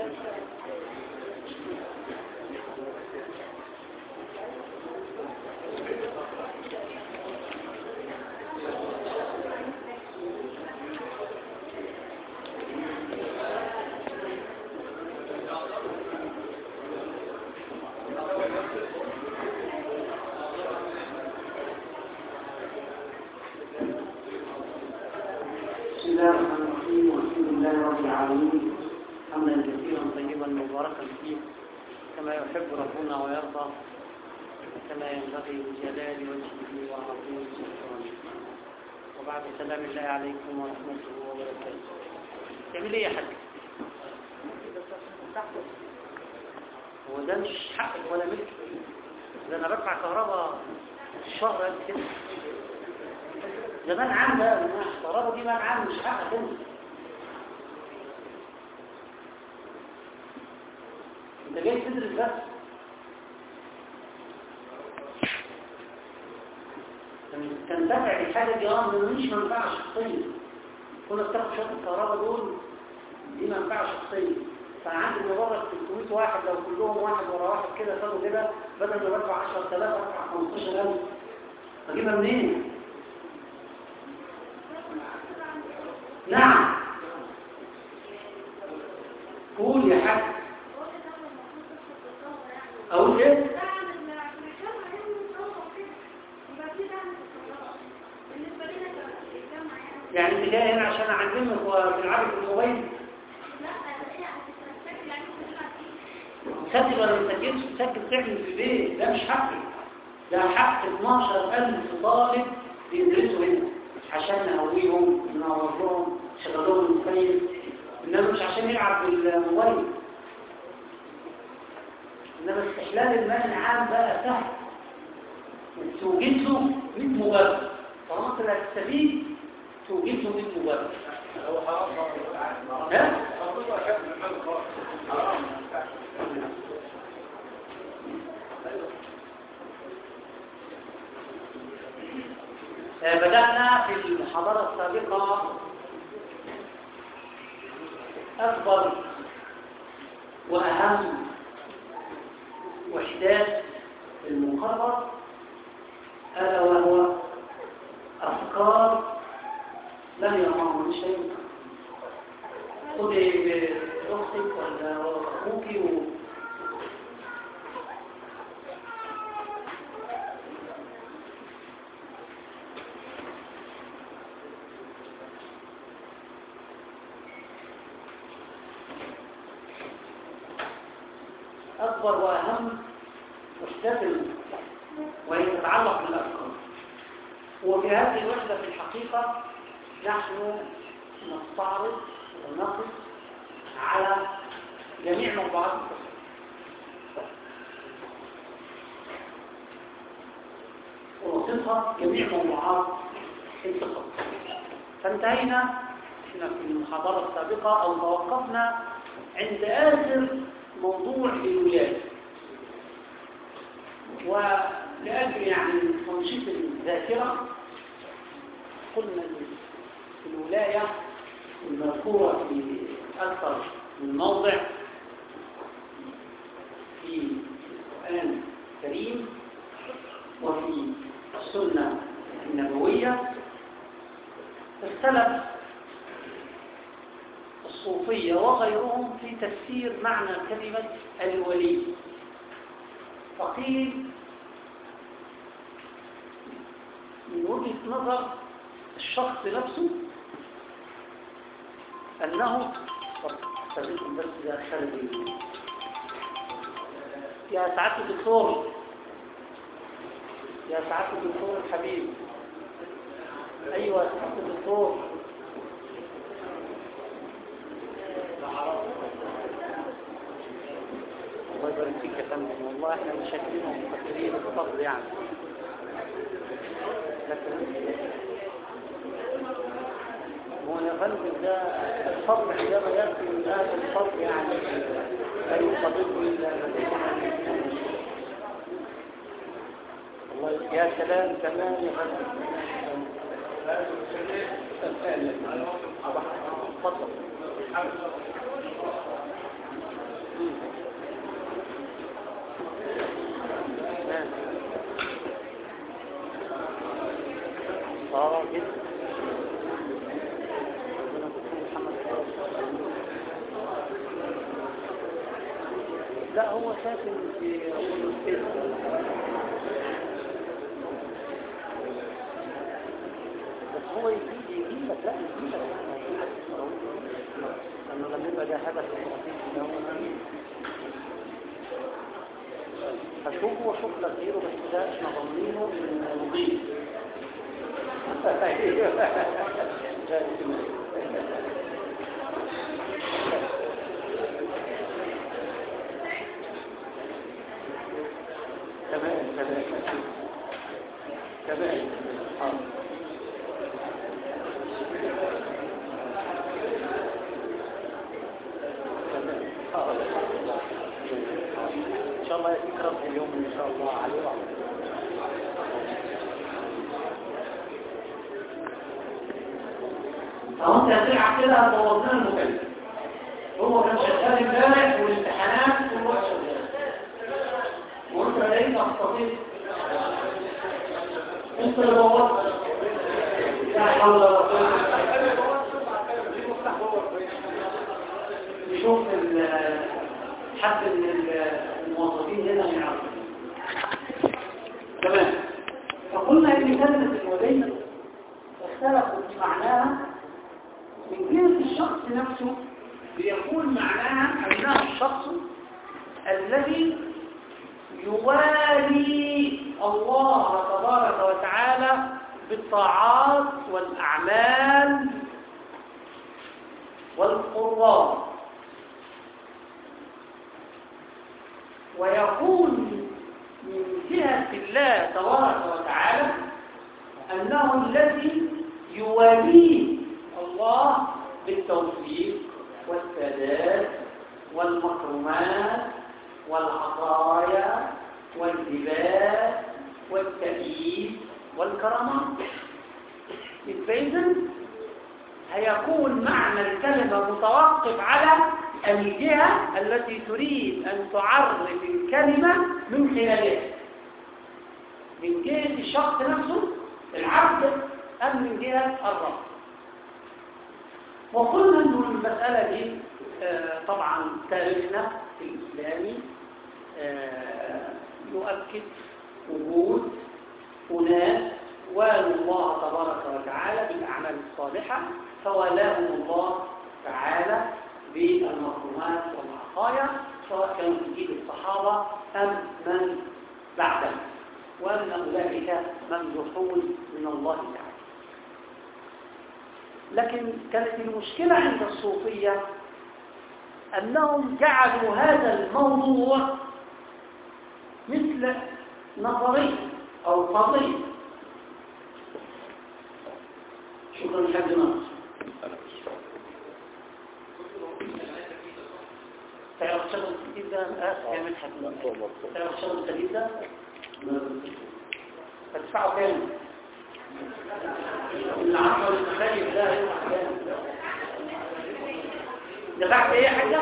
كما يحب ربنا ويرضى كما ينبغي بجلال وجهه وعظيم سلطانه. وبعد سلام الله عليكم ورحمته وبركاته. تعمل ايه يا حاج؟ هو ده مش حقك ولا ملك، ده انا بدفع كهرباء الشهر قد كده. ده منع عام، ده الكهرباء دي منع عام، مش حقك انت. انت جاي تدرس بس. تنتفع بالحاجه دي مش منفعه شخصيه. كنا بتاخد شويه الكهرباء دول دي منفعه شخصيه. فانا عندي مجرد 300 واحد، لو كلهم واحد ورا واحد كده خدوا كده، بدل ما بدفع 10000 ادفع 15000. اجيبها منين؟ نعم قول يا حاج. اقول ايه؟ يعني انت جاي هنا عشان اعلمك وبنلعبك بالموبايل؟ تسجل ولا ما تسجلش؟ تسجل تعمل في البيت، ده مش حقي. ده حق 12000 طالب بيدرسوا هنا عشان نقويهم ننورهم نشغلهم المخيم، انما مش عشان يلعب بالموبايل. انما استحلال المال العام بقى سهل، توجد له 100 مبرر. طالما انت هتستفيد توجد له 100 مبرر. بدأنا في المحاضرة السابقة أكبر وأهم وحدات المقرر، ألا وهو أفكار لم يرمعه شيء. خذي بأختك ولا أخوك أكبر وأهم وحدات وهي تتعلق بالأفكار. وفي هذه الوحدة في الحقيقة نحن نستعرض ونقف على جميع موضوعات التصوف، ونصفها جميع موضوعات التصوف. فانتهينا احنا في المحاضرة السابقة أو توقفنا عند آخر موضوع الولاية. ولأجل يعني تنشيط الذاكرة قلنا الولاية المذكورة في أكثر من موضع في القرآن الكريم وفي السنة النبوية. اختلف الصوفية وغيرهم في تفسير معنى كلمة الولي. فقيل من وجهة نظر الشخص نفسه أنه أستاذكم بس إذا خلدي يا سعادة الدكتور، يا سعادة الدكتور الحبيب. أيوة يا سعادة الدكتور. الله يبارك فيك يا فندم، والله احنا متشكرين ومتفكرين بالفضل يعني. لكن هو يا فندم ده الفضل عندما يأتي من هذا الفضل يعني لا يقبضه إلا من الله. يا سلام كمان يا فندم. تفضل. جدا. لا هو ساكن في بس هو يجيب لك لا يجيب لك لأنه لما يبقى ده هدف استراتيجي هشوفه واشوف لك غيره بس ده احنا ضامنينه من نضيف. تمام ان شاء الله يكرم اليوم ان شاء الله عليه وعلى انت هتلعب كده هتبوظنا المكلف. هو كان شغال امبارح والامتحانات كل وقت شغال وانت لقيت تستطيع انت اللي بوظت. لا حول ولا قوه نشوف حد من الموظفين هنا يعرف. تمام. فقلنا ان كلمه الولي اختلفوا في معناها. من جهه الشخص نفسه بيكون معناها انه الشخص الذي يوالي الله تبارك وتعالى بالطاعات والأعمال والقربات، ويكون من جهة الله تبارك وتعالى أنه الذي يواليه الله بالتوفيق والسداد والمكرمات والعطايا والهبات والتأييد والكرامات. إذن هيكون معنى الكلمة متوقف على الجهة التي تريد أن تعرف الكلمة من خلالها، من جهة الشخص نفسه العبد أم من جهة الرب. وقلنا أن المسألة دي طبعا تاريخنا الإسلامي يؤكد وجود أناس والوا الله تبارك وتعالى بالأعمال الصالحة فوالاهم الله تعالى بالمكرمات والعطايا سواء كانوا في جيل الصحابة أم من بعدهم، وأن أولئك ممدوحون من الله تعالى. لكن كانت المشكلة عند الصوفية أنهم جعلوا هذا الموضوع مثل نظرية أو قضية. شكرا لحد ناصر. تعرف شغل الجديد ده؟ يا مدحت تعرف شغل الجديد ده؟ هتدفعه كام؟ العشرة والتخيل ده هيدفع كام؟ دفعت ايه يا حاجة؟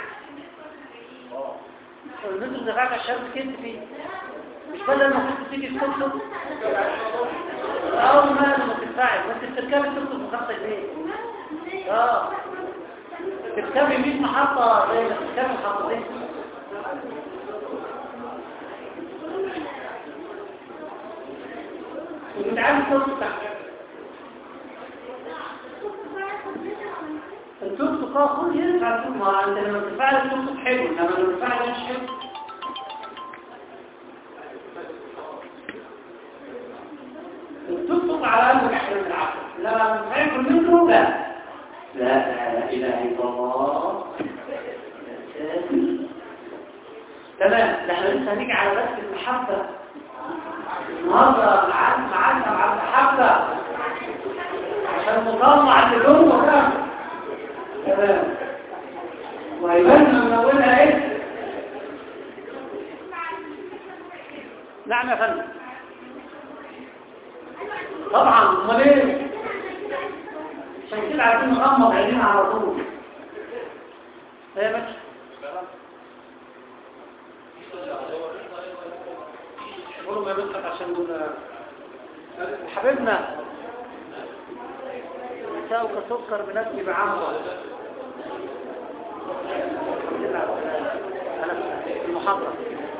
الناس دفعت عشان كنت فيه مش بدل ما كنت تيجي السلطة أو ما تدفعي بس تركبي السلطة بخمسة جنيه. تركبي 100 محطة زي ما تركبي محطتين. وبتعامل السلطة بتاعتك التوك خد ينفع تشوف. ما انت لما تدفع لك التوك حلو انما لما تدفع لك مش حلو. التوك على قلبك احسن العقل لما تدفع منه لا اله الا الله. تمام. ده احنا لسه هنيجي على بس المحبه النهارده معانا مع المحبه عشان نطلع اللي جوه ده. تمام. ويبان من اولها ايه؟ نعم يا فندم. طبعا امال ايه؟ عشان كده عايزين نغمض عينينا على طول. ايه يا ماشي عشان نقول حبيبنا نساؤك سكر بنفسي بعمره. الحمد لله على السلامة. أنا في المحاضرة.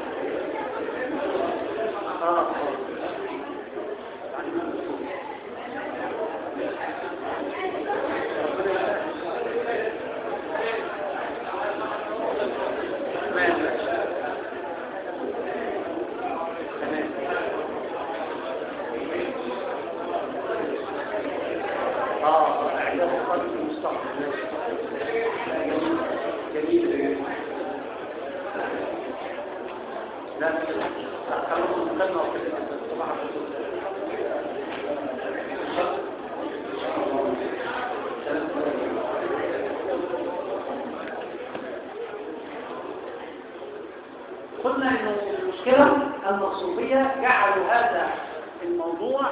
جميل. لا خلونا نتكلم صباح قلنا انه المشكله ان الصوفيه جعلوا هذا الموضوع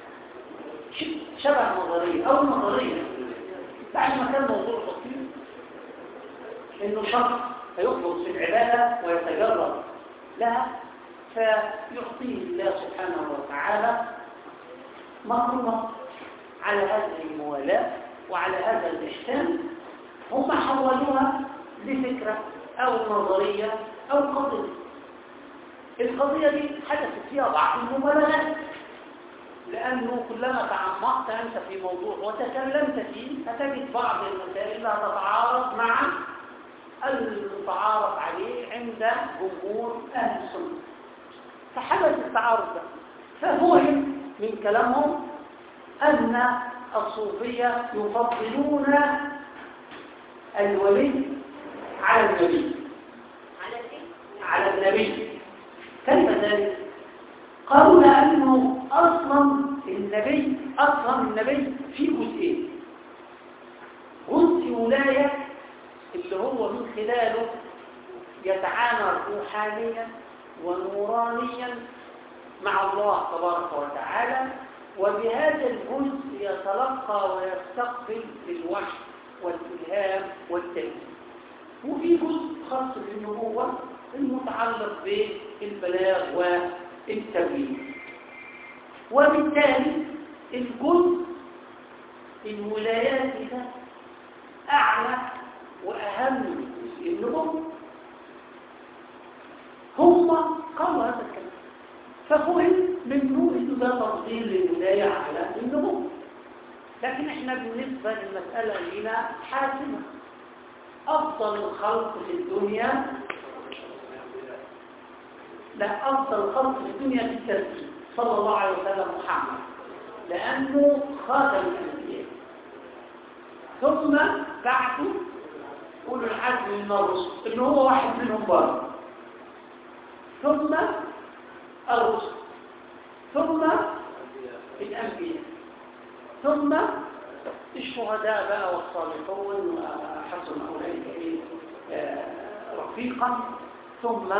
شبه نظريه او نظريه بعد ما كان موضوع بسيط انه شخص هيخلص في العباده ويتجرد لها فيعطيه الله سبحانه وتعالى مكرمه على هذه الموالاه وعلى هذا الاحسان. هم حولوها لفكره او نظريه او قضيه. القضيه دي حدثت فيها بعض المبالغات لأنه كلما تعمقت أنت في موضوع وتكلمت فيه هتجد بعض المسائل لا تتعارض مع المتعارف عليه عند جمهور أهل السنة. فحدث التعارض ده ففهم من كلامهم أن الصوفية يفضلون الولي على النبي. على النبي. كيف ذلك؟ قالوا لأنه أصلا النبي في جزئين. جزء ولاية اللي هو من خلاله يتعامل روحانيا ونورانيا مع الله تبارك وتعالى، وبهذا الجزء يتلقى ويستقبل الوحي والإلهام والتأييد. وفي جزء خاص بالنبوة المتعلق بالبلاغ والتبليغ. وبالتالي الجزء الولايات ده أعلى وأهم من النبوة. هم قالوا هذا الكلام ففهم منه إنه ده تفضيل للولاية على النبوة. لكن احنا بالنسبة للمسألة لنا حاسمة. أفضل الخلق في الدنيا أفضل الخلق في الدنيا بالترتيب صلى الله عليه وسلم محمد، لأنه خاتم الأنبياء، ثم بعده أولو العزم من الرسل اللي هو واحد منهم برضه، ثم الرسل، ثم الأنبياء، ثم الشهداء بقى والصالحون وحسن أولئك رفيقا، ثم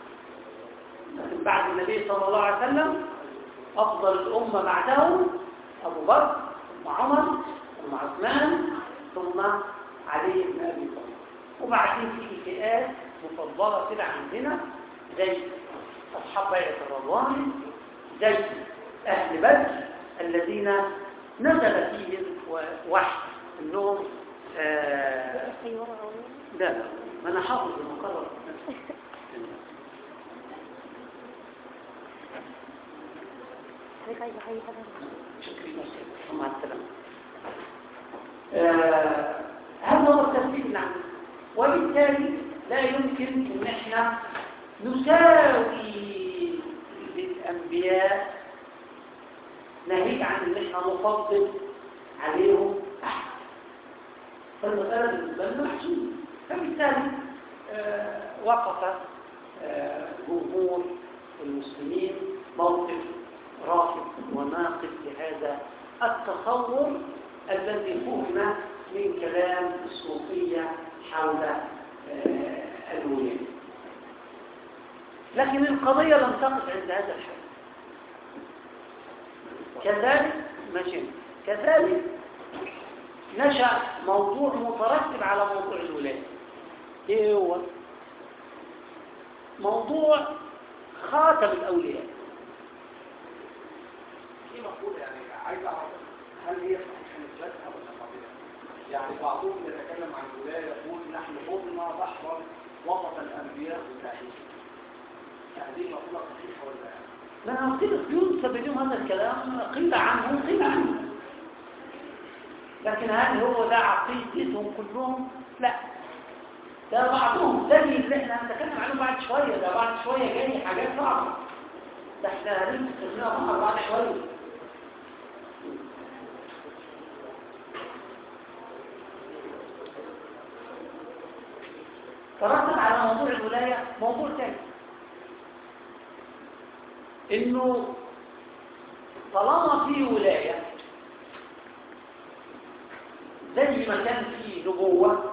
بعد النبي صلى الله عليه وسلم أفضل الأمة بعده أبو بكر ثم عمر ثم عثمان ثم علي بن أبي طالب. وبعدين في فئات مفضلة كده عندنا زي أصحاب بيعة الرضوان، زي أهل بدر الذين نزل فيهم وحي انهم لا ما انا حافظ المقرر. مع السلامة. هذا هو الترتيب اللي عندنا، وبالتالي لا يمكن ان احنا نساوي الانبياء ناهيك عن ان احنا نفضل عليهم احد. فالمسألة بالنسبة لنا محسوبة. فبالتالي وقف جمهور المسلمين موقف رافض وناقض لهذا التصور الذي فهم من كلام الصوفية حول الولاية. لكن القضية لم تقف عند هذا الحد. كذلك نشأ موضوع مترتب على موضوع الولاية. ايه هو؟ موضوع خاتم الأولياء. في مقولة يعني عايز أعرف هل هي صحيحة نسبتها ولا خاطئة؟ يعني بعضهم يتكلم عن الولاية يقول نحن خضنا بحرا وسط الأنبياء والداعين. هذه مقولة صحيحة ولا لا؟ لا قيل ينسب اليوم هذا الكلام قيل عنه قيل عنه، لكن هل هو ده عقيدتهم كلهم؟ لا، ده بعضهم زي اللي احنا هنتكلم عنه بعد شوية، ده بعد شوية جاي حاجات صعبة، ده احنا هنمسك منها بعد شوية. ترتب على موضوع الولاية موضوع ثاني، انه طالما في ولاية زي ما كان في نبوة،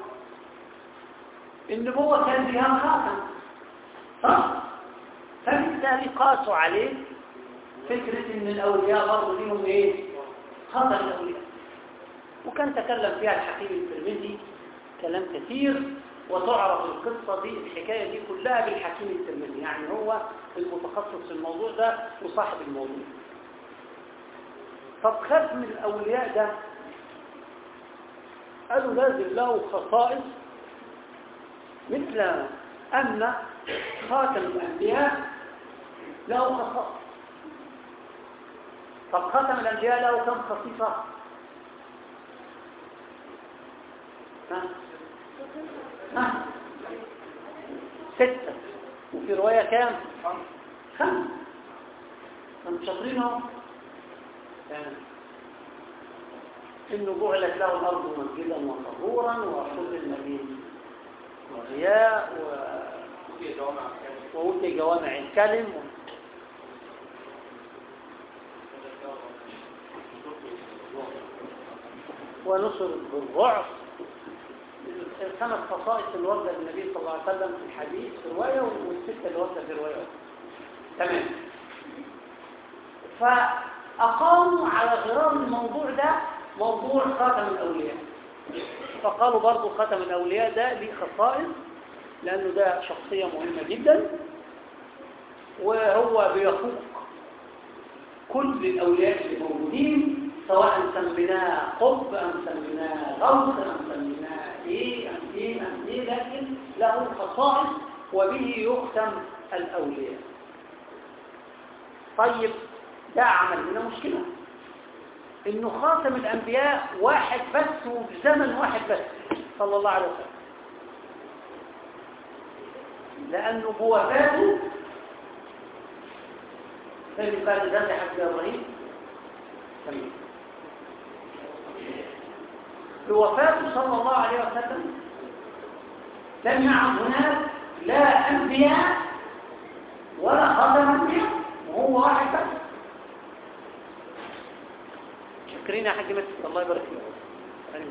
النبوة كان فيها خاتم صح؟ فبالتالي قاسوا عليه فكرة ان الاولياء برضه ليهم ايه؟ خاتم الاولياء، وكان تكلم فيها الحكيم الترمذي كلام كثير، وتعرف القصة دي الحكاية دي كلها بالحكيم الترمذي، يعني هو المتخصص في الموضوع ده وصاحب الموضوع. طب ختم الأولياء ده قالوا لازم له خصائص، مثل أن خاتم الأنبياء له خصائص. طب خاتم الأنبياء له كم خصيصة؟ ها؟ 6، وفي رواية كام؟ 5. انتم شاطرينهم؟ إنه جعلت له الأرض مسجدا وطهورا وحزن به وضياء وأوتي جوامع الكلم ونصر بالضعف. 5 خصائص الوردة للنبي صلى الله عليه وسلم في الحديث في رواية، وال6 الوردة في رواية. تمام. فأقاموا على غرار الموضوع ده موضوع خاتم الأولياء، فقالوا برضو خاتم الأولياء ده ليه خصائص، لأنه ده شخصية مهمة جدا، وهو بيفوق كل الأولياء اللي موجودين، سواء سميناه قطب أم سميناه غوث أم سميناه إيه أم إيه أم إيه، لكن له خصائص وبه يختم الأولياء. طيب ده عمل لنا مشكلة، إنه خاتم الأنبياء واحد بس وفي زمن واحد بس صلى الله عليه وسلم، لأنه بوفاته فإن قال ذات حق إبراهيم تمام، بوفاته صلى الله عليه وسلم لم يعد هناك لا أنبياء ولا خاتم أنبياء، وهو واحد بس. شكرين يا حاج مسك، الله يبارك فيك.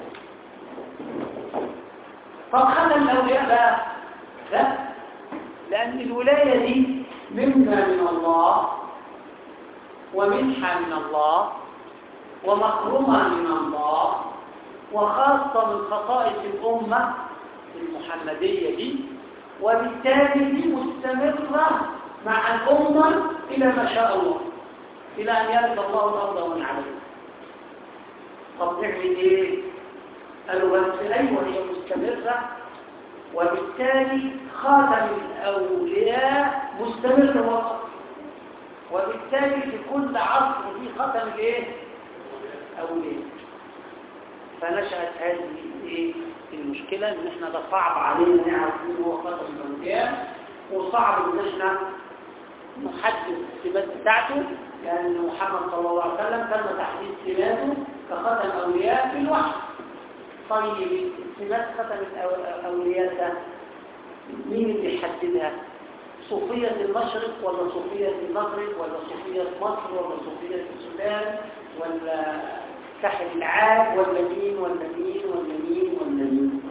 طب خاتم الأولياء بقى لا، لأن الولاية دي منا من الله ومنحة من الله ومكرمة من الله، وخاصة من خصائص الأمة المحمدية دي، وبالتالي دي مستمرة مع الأمة إلى ما شاء الله، إلى أن يرث الله الأرض ومن عليها. طب نعمل إيه؟ قالوا بس أيوة هي مستمرة، وبالتالي خاتم الأولياء مستمر وقت، وبالتالي في كل عصر في ختم الايه؟ أولياء. فنشأت هذه المشكلة، ان احنا ده صعب علينا نعرف مين هو ختم الأولياء، وصعب ان احنا نحدد السمات بتاعته، لأن محمد صلى الله عليه وسلم تم تحديد سماته كختم أولياء في الوحي. طيب سمات ختم الأولياء ده مين اللي يحددها؟ صوفية المشرق ولا صوفية المغرب ولا صوفية مصر ولا صوفية السودان ولا ساحل العاج ولا مين ولا مين ولا مين ولا مين؟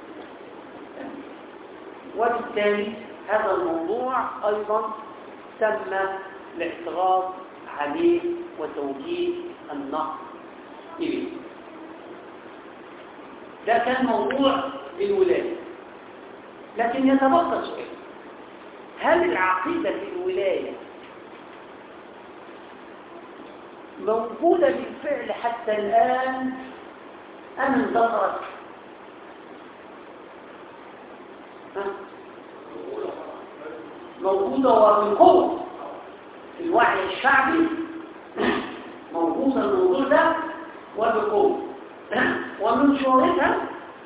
وبالتالي هذا الموضوع أيضا تم الاعتراض عليه وتوجيه النقد إليه. ده كان موضوع الولاية. لكن يتبقى سؤال، هل العقيدة في الولاية موجودة بالفعل حتى الآن أم انتصرت؟ موجودة وبقوة في الوعي الشعبي، موجودة الموضوع ده وبقوة، ومن شهرتها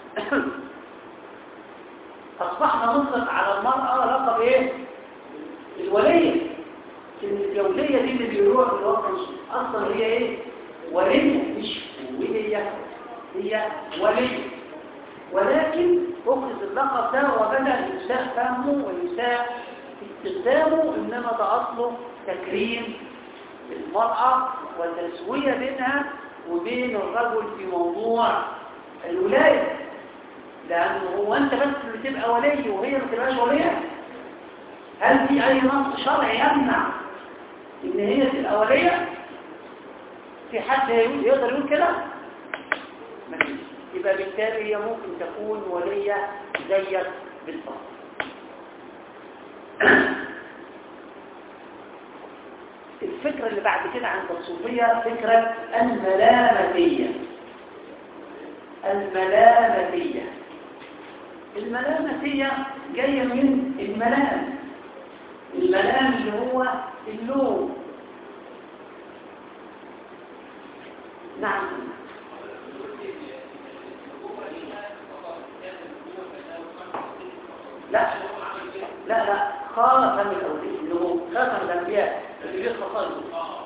أصبحنا نطلق على المرأة لقب إيه؟ الولية. إن الجولية دي اللي بيقولوها في الوقت أصلا هي إيه؟ ولية، مش ولية، هي ولية. ولكن أخذ اللقب ده وبدأ يساء فهمه ويساء استخدامه، إنما ده أصله تكريم المرأة والتسوية بينها وبين الرجل في موضوع الولاية. لأنه هو أنت بس اللي تبقى ولي وهي ما تبقاش ولية؟ هل في أي نص شرعي يمنع إن هي تبقى ولية؟ في حد يقدر يقول كده؟ مفيش. يبقى بالتالي هي ممكن تكون ولية زيك بالضبط. الفكرة اللي بعد كده عند الصوفية فكرة الملامتية. الملامتية جاية من الملام. الملام اللي هو اللوم. نعم. لا خاتم الأولياء اللي هو خاتم الأنبياء اللي ليه خصائص.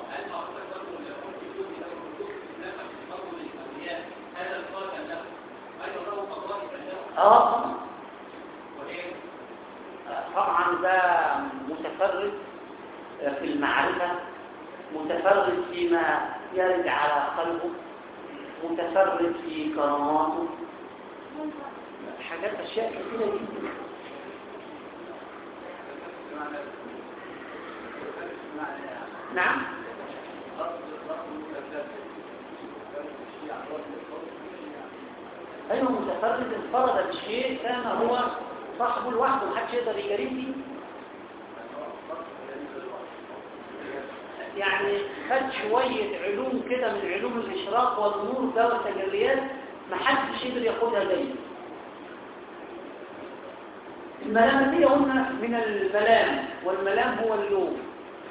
طبعا ده متفرد في المعرفة، متفرد فيما يرد على قلبه، متفرد في كراماته، حاجات أشياء كثيرة جدا. نعم. أيوه متفرد انفرد بالشيء كان هو صاحبه لوحده محدش يقدر يجاريه فيه. يعني خد شوية علوم كده من علوم الإشراق والنور ده والتجليات محدش يقدر ياخدها زيه. الملامتية قلنا من الملام، والملام هو اللوم.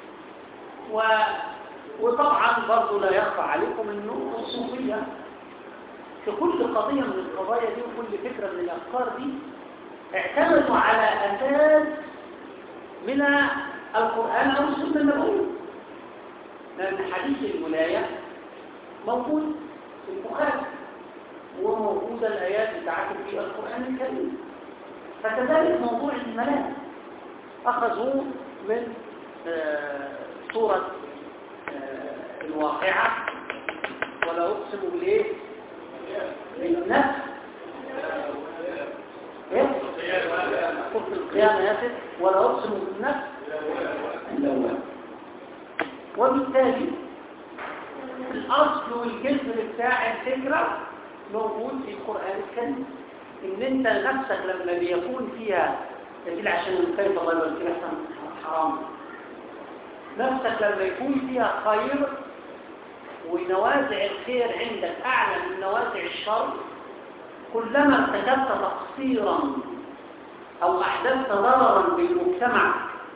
وطبعا برضو لا يخفى عليكم انه الصوفية في كل قضية من القضايا دي وكل فكرة من الأفكار دي اعتمدوا على أساس من القرآن أو السنة النبوية. لأن حديث الولاية موجود في البخاري وموجودة الآيات بتاعته في القرآن الكريم. فكذلك موضوع الملام أخذوه من سورة الواقعة، ولا أقسم بالإيه؟ بالنفس. سورة القيامة ياسر ولا أقسم بالنفس اللوامة. وبالتالي الأصل والجذر بتاع الفكرة موجود في القرآن الكريم. إن أنت نفسك لما بيكون فيها تجيل عشان الخير الله والكريم حرام، نفسك لما يكون فيها خير ونوازع الخير عندك أعلى من نوازع الشر، كلما ارتكبت تقصيرا أو أحدثت ضررا بالمجتمع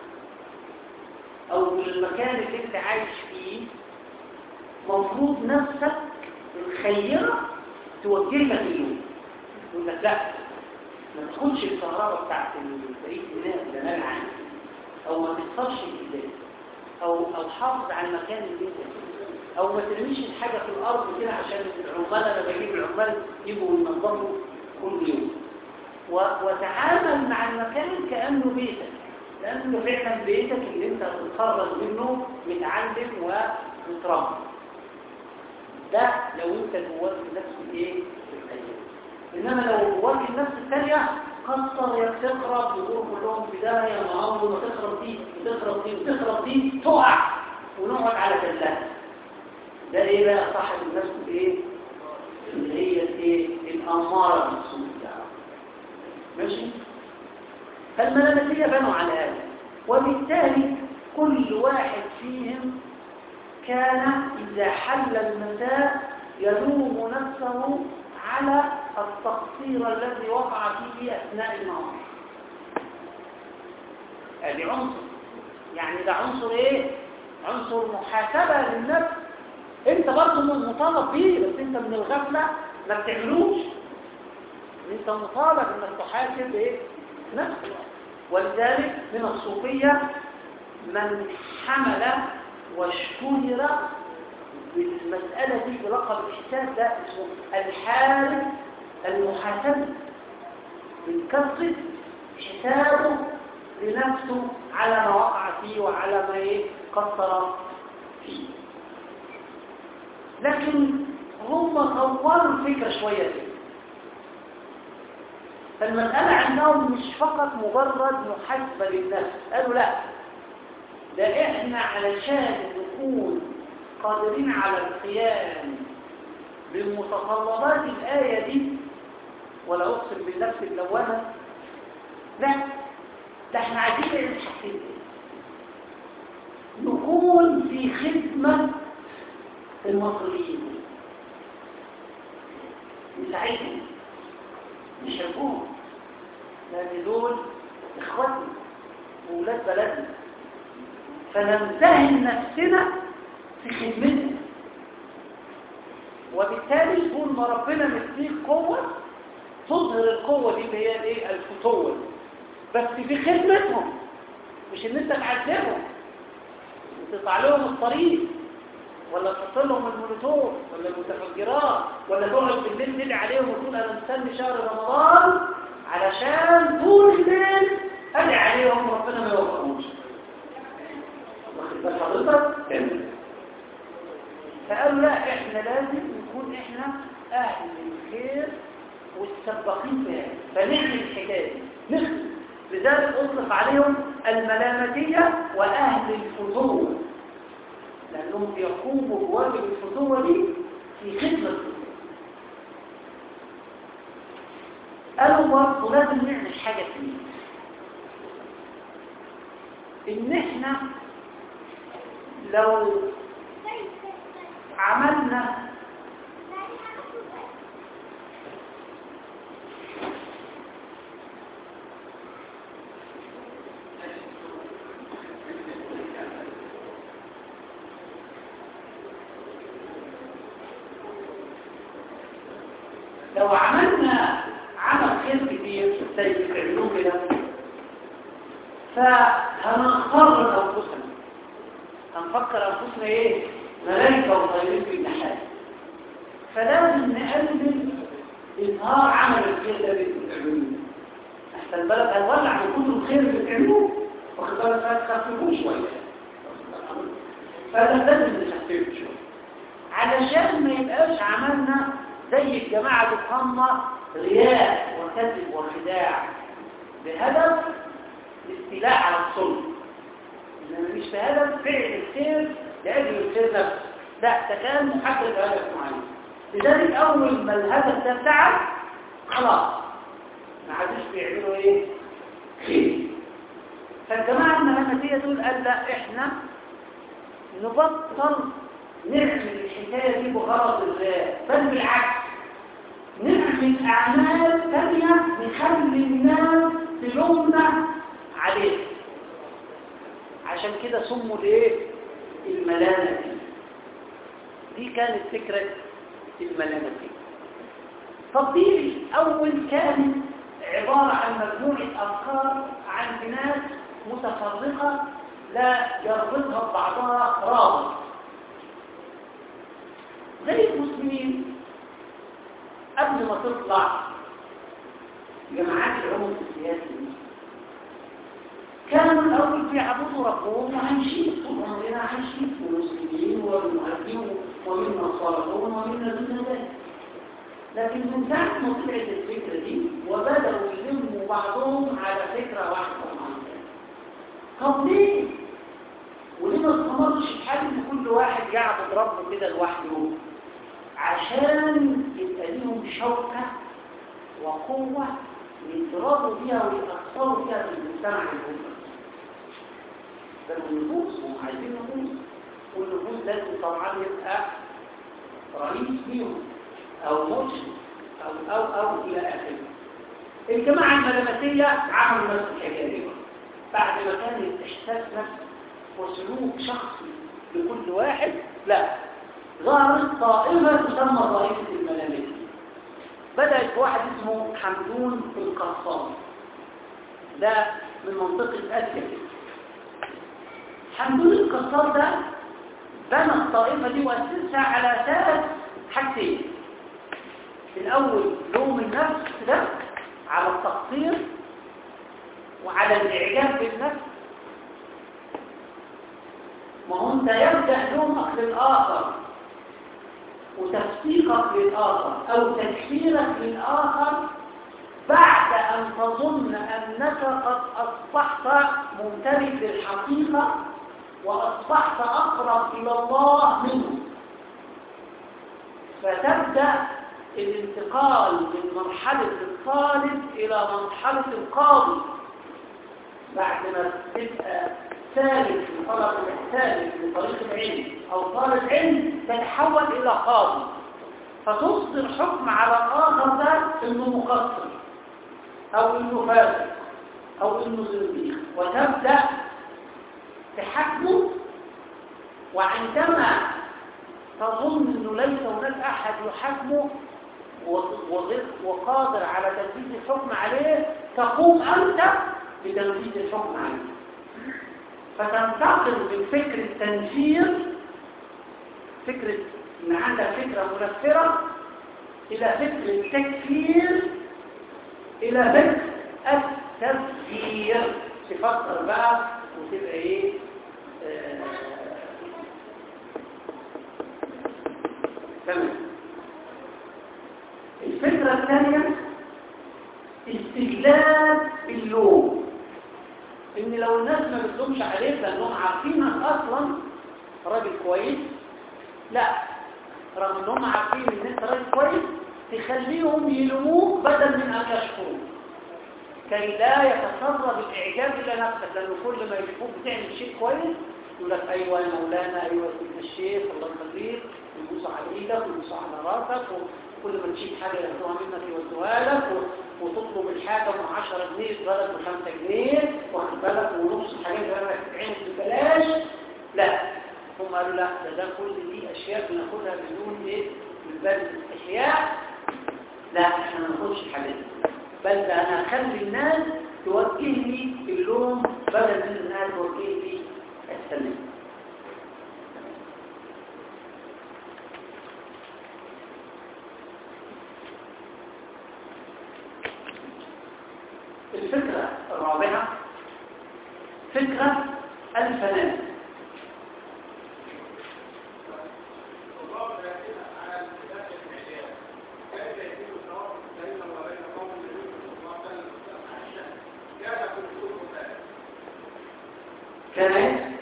أو بالمكان اللي أنت عايش فيه، مفروض نفسك الخيرة توجه لك اليوم. يقول لك لا، ما تكونش الكهرباء بتاعت بقية الناس ده منع، أو ما تكسرش الإزاز، أو حافظ على المكان اللي أنت فيه، أو ما ترميش الحاجة في الأرض كده عشان العمال، أنا بجيب العمال يجوا ينظفوا كل يوم. وتعامل مع المكان كأنه بيتك، لأنه فعلا بيتك اللي أنت تتخرج منه متعلم ومتربى. ده لو أنت جواك نفس إيه؟ إنما لو جواك النفس الثانية كسر يا تقرب يقولوا كلهم بداية معاهم وتقرب دي وتقرب دي وتقرب دي تقع ونقعد على كلها. ده إيه بقى صاحب النفس إيه؟ اللي هي إيه؟ الأمارة بالسوء. ماشي؟ فالملامتية بنوا على هذا، وبالتالي كل واحد فيهم كان إذا حل المساء يلوم نفسه على التقصير الذي وقع فيه أثناء النهار. ادي عنصر، يعني ده عنصر ايه؟ عنصر محاسبة للنفس. انت برضه مطالب بيه، بس انت من الغفلة ما بتعملوش. انت مطالب انك تحاسب ايه؟ نفسك. ولذلك من الصوفية من حمل واشتهر بالمسألة دي بلقب الحساب، ده اسمه الحارس المحاسب، من كثرة حسابه لنفسه على ما وقع فيه وعلى ما قصر فيه. لكن هم طوروا الفكرة شوية فيه. فالمسألة عندهم مش فقط مجرد محاسبة للنفس، قالوا لا، ده احنا علشان نكون قادرين على القيام بمتطلبات الآية دي، ولا أقسم بالنفس اللوامة، لا، ده احنا عايزين نعمل حاجتين، نكون في خدمة المصريين، نساعدهم، نشاركوهم، لأن دول إخواتنا وولاد بلدنا، فنمتهن نفسنا في خدمتنا. وبالتالي يكون ما ربنا مديك قوة تظهر القوة دي اللي هي ايه؟ الفتوة، بس في خدمتهم، مش ان انت تعذبهم وتقطع لهم الطريق، ولا تحط لهم المونيتور ولا المتفجرات، ولا تقعد بالليل تدعي عليهم وتقول انا مستني شهر رمضان علشان طول الليل ادعي عليهم وربنا ما يوفقهمش. واخد بال حضرتك؟ فقالوا لا، احنا لازم نكون احنا اهل الخير والسباقين فيها، فنعمل الحكايه دي. لذلك اطلق عليهم الملامتيه واهل الفتوه، لانهم يقوموا بواجب الفتوه دي في خدمه الفتوه. قالوا برضه لازم نعمل حاجه فيه، ان احنا لو عملنا عمل خير كتير زي اللي بيعملوه كده، فهنختار انفسنا، هنفكر انفسنا ايه؟ ملائكه وطيبين في النحاس. فلازم نقلل اظهار عمل الخير ده اللي بتعملوه، احسن البلد هتولع من كل الخير اللي بتعملوه، واخد بالك؟ هتخففوه شويه، فلازم نخففه شويه علشان ما يبقاش عملنا زي الجماعه بتهمر رياء وكذب وخداع بهدف الاستيلاء على السلطه، انما مش بهدف فعل الخير لاجل الخير نفسه، لا، ده كان محدد بهدف معين. لذلك اول ما الهدف ده بتاعك خلاص ما عادش بيعملوا ايه؟ خير. فالجماعه الملامتيه دول قال لا، احنا نبطل نعمل الحكايه دي بغرض الرياء، بل بالعكس نعمل اعمال ثانيه نخلي الناس تلومنا عليها. عشان كده سموا الايه؟ الملامه دي كانت فكره الملامه دي. تطبيق اول كانت عباره عن مجموعه افكار عند ناس متفرقه لا يربطها ببعضها رابط، زي المسلمين قبل ما تطلع جماعات العموم السياسي كانوا الأول بيعبدوا ربهم وعايشين طول عمرنا، عايشين ومسلمين ومؤمنين ومنا صالحون ومنا دون ذلك. لكن من ساعة ما طلعت الفكرة دي وبدأوا يلموا بعضهم على فكرة واحدة معينة. طب ليه؟ وليه ما استمرش الحال ان كل واحد يعبد ربه كده لوحده؟ عشان يبقى ليهم شوكة وقوة يضربوا بيها ويتأثروا بيها في المجتمع الأمة. ده النفوس، هم عايزين نفوس. والنفوذ لازم طبعا يبقى رئيس فيهم أو مرشد أو إلى آخره. الجماعة الملامسية عملوا نفس الحكاية دي بعد ما كان الإحساس نفسه وسلوك شخصي لكل واحد، لا، ظهرت طائفة تسمى طائفة الملامسية. بدأت واحد اسمه حمدون القصام، ده من منطقة آسيا. حمدون القصام ده بنى الطائفة دي وأسسها على أساس حاجتين. الأول لوم النفس ده على التقصير وعلى الإعجاب بالنفس. ما هو أنت يبدأ لومك للآخر وتفسيقك للآخر أو تكفيرك للآخر بعد أن تظن أنك قد أصبحت ممتلك للحقيقة وأصبحت أقرب إلى الله منه، فتبدأ الانتقال من مرحلة الطالب إلى مرحلة القاضي. بعد ما تبقى سالك لطريق العلم أو طالب علم تتحول إلى قاضي، فتصدر حكم على الآخر ده إنه مقصر أو إنه فاسق أو إنه زنديق، وتبدأ تحكمه. وعندما تظن إنه ليس هناك أحد يحكمه وقادر على تنفيذ الحكم عليه، تقوم أنت بتنفيذ الحكم عليه. فتنتقل من فكر التنفير، فكرة إن عندك فكرة منفرة، إلى فكر التكفير، إلى فكر التفجير. تفكر بقى وتبقى إيه؟ تمام. الفكرة الثانية استجلاب اللوم، ان لو الناس ما بتلومش عليك لانهم عارفينك اصلا راجل كويس، لا، رغم انهم عارفين ان انت راجل كويس تخليهم يلوموك بدل من ان يشكروك، كي لا يتسرب الاعجاب الى نفسك. لانه كل ما يشوفوك بتعمل شيء كويس يقول لك ايوه يا مولانا، ايوه يا سيدنا الشيخ، الله يخليك، يبوسوا على ايدك ويبوسوا على راسك، وكل ما تشيل حاجه ياخدوها منك يودوها لك، وتطلب الحاجه من 10 جنيه يدوها لك ب 5 جنيه، واخد بالك، ونص الحاجات اللي انا بتتعمل ببلاش. لا، هم قالوا لا، ده كل دي اشياء بناخدها بدون ايه؟ من باب الاستحياء. لا، احنا ما ناخدش الحاجات دي، بل ده انا اخلي الناس توجه لي اللوم بدل من انها توجه لي السلام. الفكرة الرابعة فكرة الفنان. كمان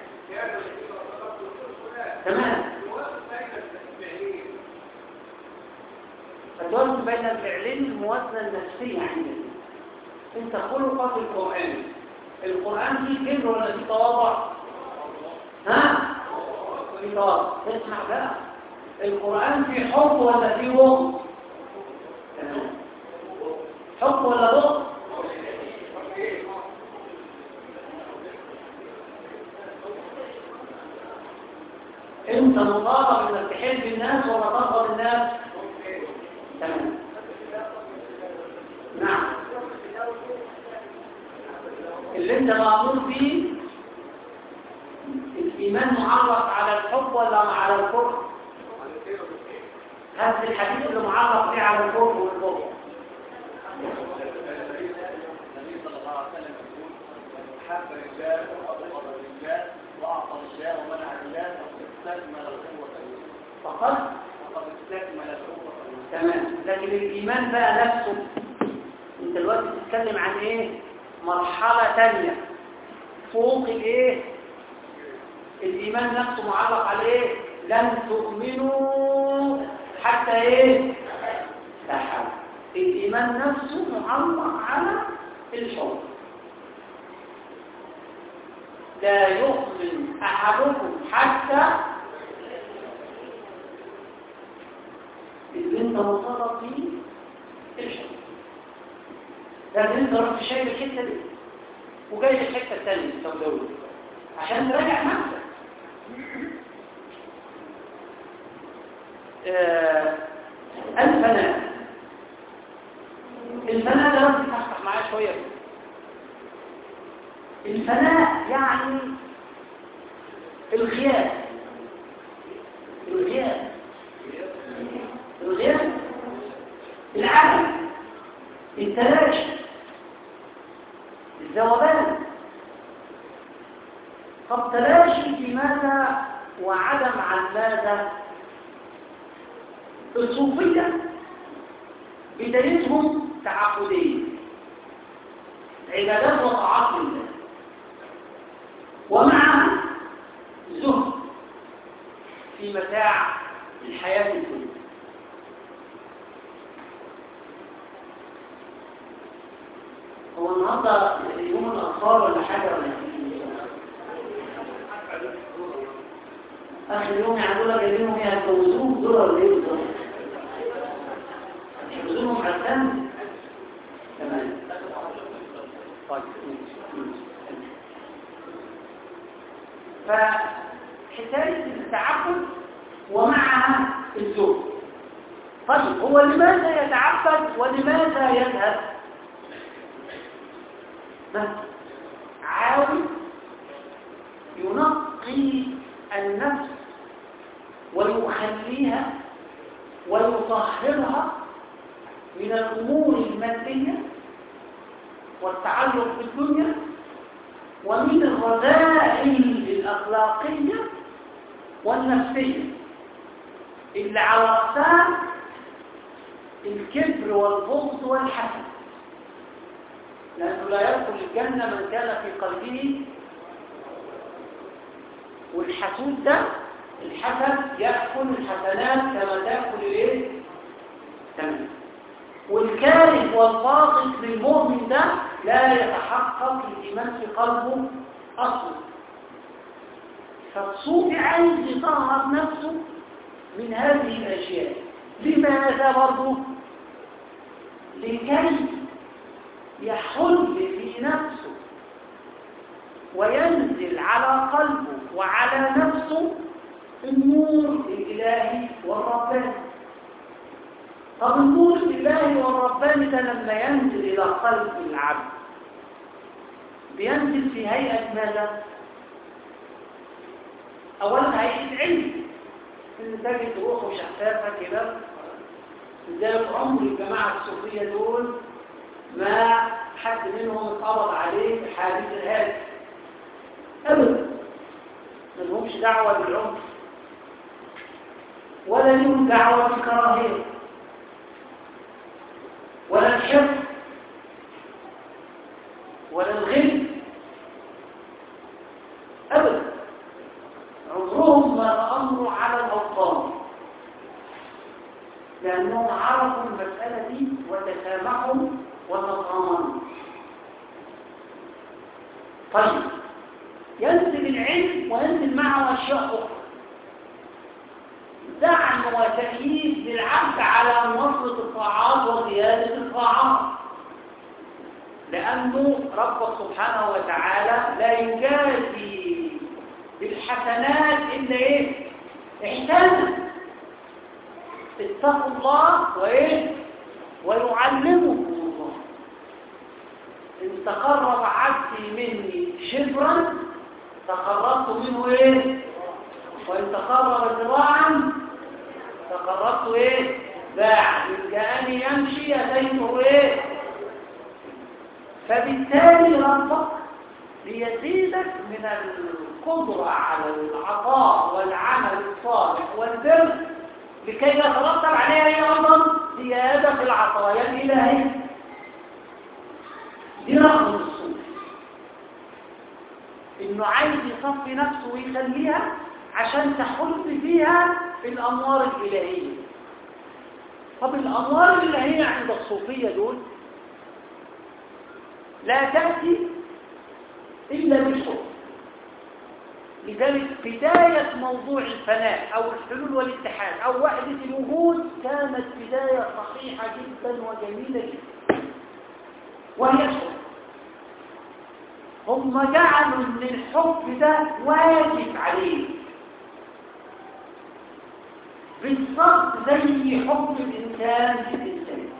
تمام. الوزن بين الفعلين الموازنة النفسية عندنا. انت خلقت القرآن فيه كبر ولا فيه تواضع؟ ها؟ فيه تواضع. اسمع بقى، القرآن فيه حب ولا فيه بغض؟ حب ولا بغض؟ انت مطالب انك تحب الناس ولا تبغض الناس؟ تمام. نعم. اللي انت مأمور بيه الإيمان معرف على الحب ولا على الكفر؟ هذا الحديث اللي معرف فيه على الكفر والبغض. النبي صلى الله عليه وسلم يقول: حب الرجال وأبغض الرجال وأعطى الرجال ومنع الرجال فقد استكمل القوة. فقد استكمل القوة. تمام. لكن الإيمان بقى نفسه، انت دلوقتي بتتكلم عن ايه؟ مرحلة تانية فوق الايه؟ الإيمان نفسه معلق على ايه؟ لن تؤمنوا حتى ايه؟ تحب. الإيمان نفسه معلق على الحب. لا يؤمن أحدكم حتى وصلت في الحب، لكن انت رحت شايل الحته دي وجاي الحته الثانيه السوداويه عشان تراجع نفسك. الفناء ده لازم تفتح معايا شويه. الفناء يعني الغياب، العدم، التلاشي، الذوبان. طب تلاشي لماذا وعدم عن ماذا؟ الصوفية بدايتهم تعبدية، عبادات وطاعات لله، ومعها زهد في متاع الحياة الدنيا. هو النهارده يوم الأطفال ولا حاجة ولا آخر يوم يعملوا لك جايبينهم يتجوزوهم دول ولا ايه بالظبط؟ يتجوزوهم على الثاني؟ تمام. طيب فحكاية التعبد ومعها الزهد. طيب هو لماذا يتعبد ولماذا يذهب؟ عاوز ينقي النفس ويخليها ويطهرها من الأمور المادية والتعلق بالدنيا ومن الرذائل الأخلاقية والنفسية اللي على رأسها الكبر والبغض والحسد، لأنه لا يدخل الجنة من كان في قلبه. والحسود ده الحسد يأكل الحسنات كما تأكل الايه؟ تمام. والكاره والباغض للمؤمن ده لا يتحقق الإيمان في قلبه أصلا. فالصوفي عايز يطهر نفسه من هذه الأشياء. لماذا برضه؟ لكي يحل في نفسه وينزل على قلبه وعلى نفسه النور الإلهي والرباني. طب النور الإلهي والرباني ده لما ينزل إلى قلب العبد بينزل في هيئة ماذا؟ أولا هيئة علم، إن تجد روحه شفافة كده. لذلك عمر الجماعة الصوفية دول ما حد منهم اتقبض عليه بحادث الهاتف أبدا، ما لهمش دعوة بالعنف ولا لهم دعوة بالكراهية ولا الحب ولا الغل أبدا. عمرهم ما تأمروا على الأوطان لأنهم عرفوا المسألة دي وتسامحوا وتضامنوا. طيب ينزل العلم وينزل معه أشياء أخرى، دعم وتأييد للعبد على مواصلة الطاعات وزيادة الطاعات، لأنه رب سبحانه وتعالى لا يجازي بالحسنات إلا إيه؟ إحسانا. اتقوا الله وإيه؟ ويعلمكم الله. إن تقرب عبدي مني شبرا تقربت منه إيه؟ وإن تقرب ذراعا تقربت إيه؟ باع. إن جاءني يمشي أتيته إيه؟ فبالتالي ربك ليزيدك من القدرة على العطاء والعمل الصالح والبر لكي يترتب عليها أيضا زيادة في العطايا الإلهية. دي رغم الصوف إنه عايز يصفي نفسه ويخليها عشان تحل فيها الأنوار الإلهية. طب الأنوار الإلهية عند الصوفية دول لا تأتي إلا بالحب. لذلك بداية موضوع الفناء أو الحلول والاتحاد أو وحدة الوجود كانت بداية صحيحة جدا وجميلة جدا، وهي الحب. هم جعلوا ان الحب ده واجب عليه بالضبط زي حب الإنسان للإنسان،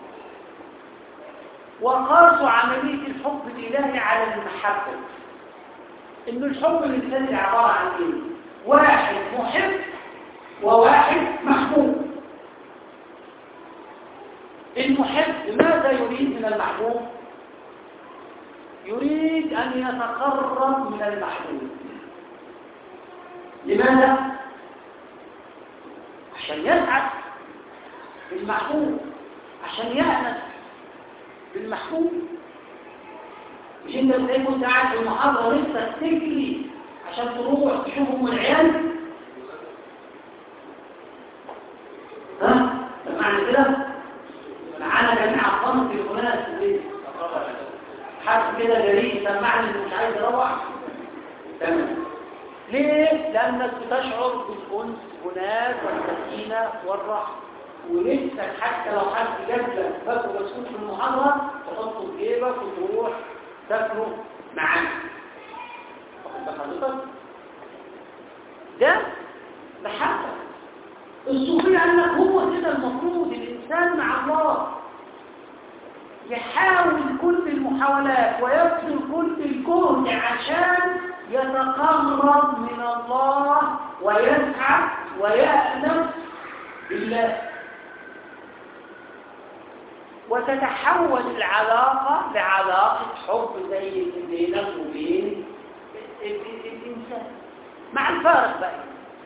وقاسوا عملية الحب الإلهي على المحبة. إن الحب الإنساني عبارة عن إيه؟ واحد محب وواحد محبوب. المحب ماذا يريد من المحبوب؟ يريد أن يتقرب من المحبوب. لماذا؟ عشان يسعد بالمحبوب، عشان يأنس بالمحبوب. مش انت ازاي كنت قاعد في المحاضرة لسه تجري عشان تروح تشوفهم العيال؟ ها؟ معنى كده؟ معانا جميع الطن في الخناس ليه؟ حد كده جريء سمعني اللي مش عايز يروح؟ تمام. ليه؟ لأنك بتشعر بالأنس هناك والسكينة والراحة، ولسه حتى لو حد جاب باكو بسكوت في المحاضرة تحطه في جيبك وتروح تاكله معاك. واخد بحضرتك؟ ده محبة. الصوفية قال لك هو كده المفروض الإنسان مع الله يحاول كل المحاولات ويبذل كل الجهد عشان يتقرب من الله ويسعى ويأنس بالله، وتتحول العلاقة لعلاقة حب زي اللي بينك وبين الإنسان. مع الفارق بقى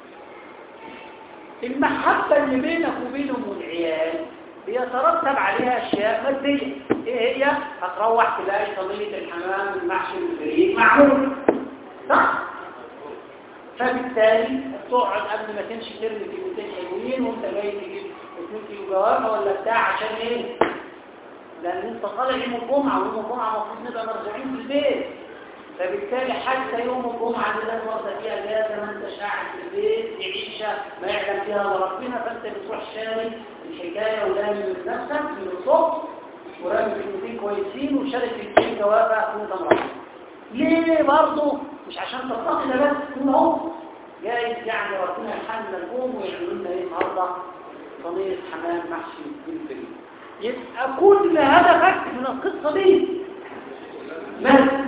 المحبة اللي بينك وبينهم والعيال بيترتب عليها أشياء مادية. إيه هي؟ هتروح تلاقي صينية الحمام المحشي الفريق معمول، صح؟ فبالتالي تقعد قبل ما تمشي ترمي كيلوتين حلوين وانت جاي تجيب 2 كيلو جوافة ولا بتاع. عشان ايه؟ لأن انت طالع يوم الجمعة، ويوم الجمعة المفروض نبقى مرجعين في البيت. فبالتالي حتى يوم الجمعة اللي لازم وقت فيها اجازة ما انتش قاعد في البيت تعيشة ما يعلم فيها الا ربنا، فانت بتروح شاري الحكاية ولامي نفسك من الصبح ورامي كلمتين كويسين وشارك الكيلو جوافة وانت مروح. ليه برضه؟ مش عشان ترتقي ده بس، كل هو جايز يعني ربنا يحلنا الأم ويعملوا لنا ايه النهارده؟ صينية حمام محشي بالفريق. يبقى كل هدفك من القصة دي ماذا؟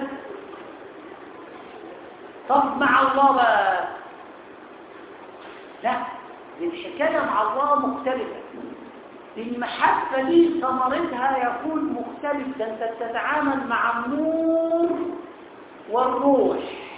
طب مع الله بقى لا، الحكاية مع الله مختلفة. المحبة دي ثمرتها يكون مختلف. ده انت تتعامل مع النور والروح،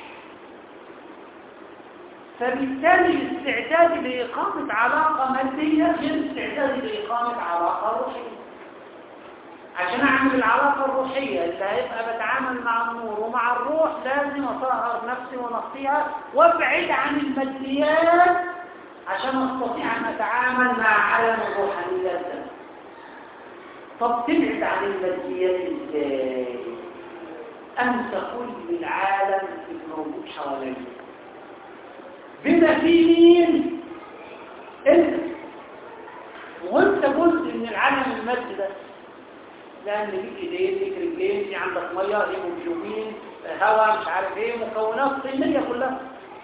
فبالتالي الاستعداد لإقامة علاقة مادية غير استعداد لإقامة علاقة روحية. عشان أعمل العلاقة الروحية اللي هيبقى بتعامل مع النور ومع الروح لازم أطهر نفسي ونقيها وابعد عن الماديات عشان أستطيع أن أتعامل مع عالم الروحانيات ده. طب تبعد عن الماديات إزاي؟ أنت كل العالم الموجود حواليك بما فيه مين؟ أنت، وأنت جزء من العالم المادي ده، لأن ليك إيدين ليك رجلين، في عندك مية ليك وجوبين هواء مش عارف إيه، مكونات طينية كلها.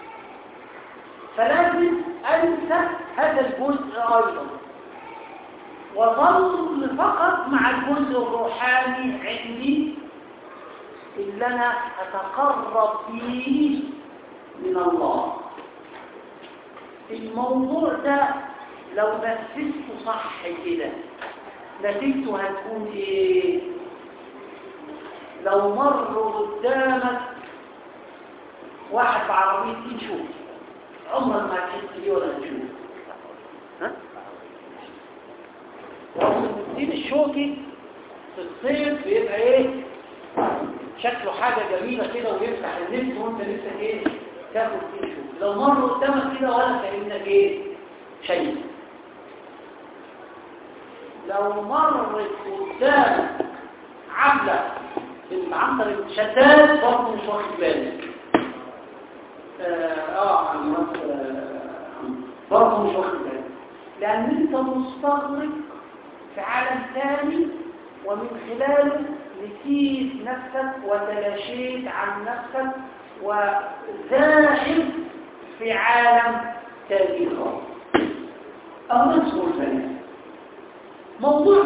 فلازم أنسى هذا الجزء أيضا وظل فقط مع الجزء الروحاني عندي اللي أنا أتقرب فيه من الله. الموضوع ده لو نفذته صح كده نتيجته هتكون ايه؟ لو مر قدامك واحد بعربية تشوف عمرك ما تحس بيه ولا تشوف، ها؟ والدين الشوكي في الصيف بيبقى ايه؟ شكله حاجة جميلة كده ويفتح النفس وانت لسه ايه؟ تاخد فيه شوف. لو مر قدامك كده ولا كأنك ايه؟ شيء. لو مرت قدام عملة العنبر الشتات برضه مش واخد بالك، برضه مش واخد بالك، لأن أنت مستغرق في عالم ثاني ومن خلاله نسيت نفسك وتلاشيت عن نفسك وذاهب في عالم ثاني خالص. أو نصف الفنان موضوع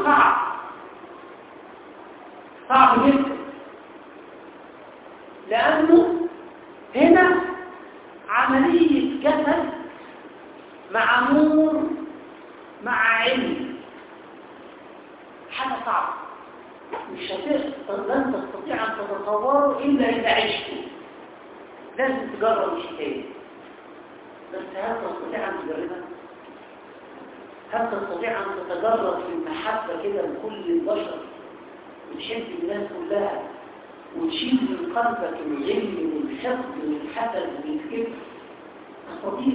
صعب جدا، لأنه هنا عملية جسد مع نور مع علم، حاجة صعبة مش لن تستطيع أن تتصوره إلا إذا عشته. لازم تجرب الحكاية، بس هل تستطيع أن تجربها؟ هل تستطيع أن تتجرد في المحبة كده لكل البشر وتحب الناس كلها وتشيل من قلبك الغل والحقد والحسد والكبر؟ تستطيع؟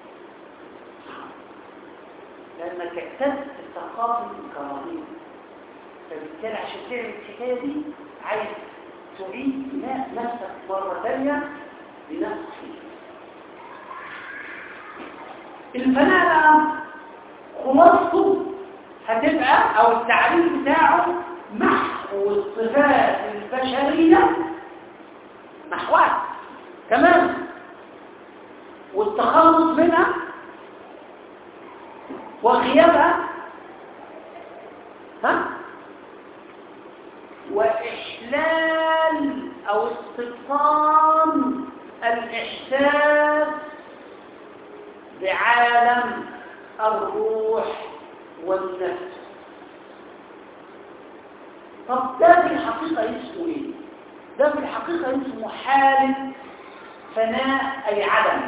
لأنك اعتدت الثقافة الكرامية، فبالتالي عشان تعمل الحكاية دي عايز تعيد بناء نفسك مرة ثانية بنفسك. الفناء خلاصته هتبقى او التعريف بتاعه محو الصفات البشرية محوها تمام والتخلص منها وغيابها وإحلال أو استبطان الإحساس بعالم الروح والنفس. طب ده في الحقيقة اسمه ايه؟ ده في الحقيقة اسمه حالة فناء أي عدم،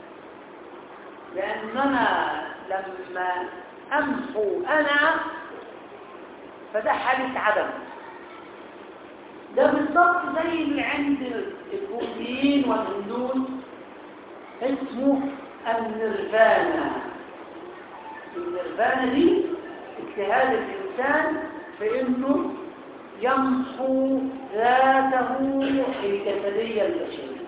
لأننا لما أمحو أنا فده حالة عدم. ده بالضبط زي اللي عند البوذيين والهندوس اسمه النيرفانا. النيرفانا دي اجتهاد الإنسان في إنه يمحو ذاته الجسدية البشرية.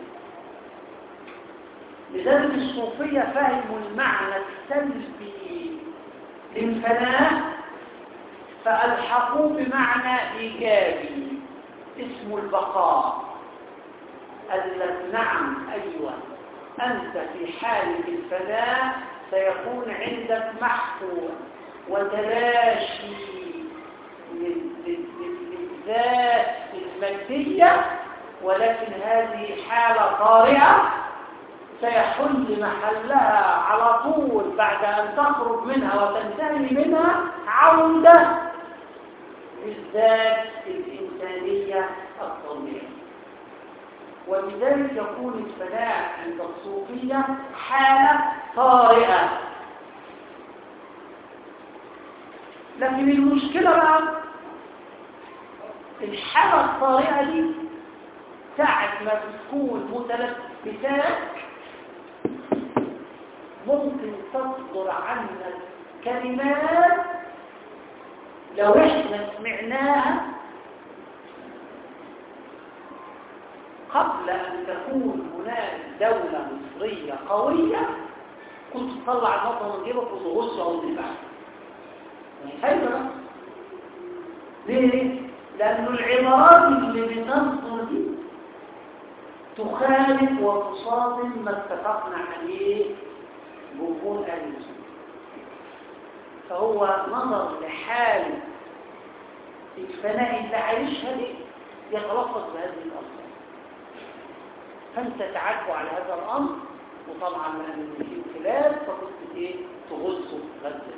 لذلك الصوفية فهموا المعنى السلبي للفناء فألحقوه بمعنى إيجابي اسمه البقاء. نعم أيوة، أنت في حالة الفناء سيكون عندك محو وتلاشي للذات المادية، ولكن هذه حالة طارئة سيحل محلها على طول بعد أن تخرج منها وتنتهي منها عودة للذات الإنسانية الطبيعية. ولذلك يكون الفناء عند الصوفية حالة طارئة. لكن المشكلة بقى الحالة الطارئة دي ساعة ما بتكون متلبسات ممكن تصدر عنا كلمات لو احنا سمعناها قبل أن تكون هناك دولة مصرية قوية كنت تطلع المطر من جيبك وتغص أو تبعه. يعني خيبة. ليه؟ لأن العبارات اللي بتصدر دي تخالف وتصادم ما اتفقنا عليه جمهور أهل السنة. فهو نظر لحال الفناء اللي عايشها دي يتلفظ بهذه الألفاظ. فانت تعجب على هذا الامر، وطبعا لان في خلاف فكنت ايه تغصه غزه.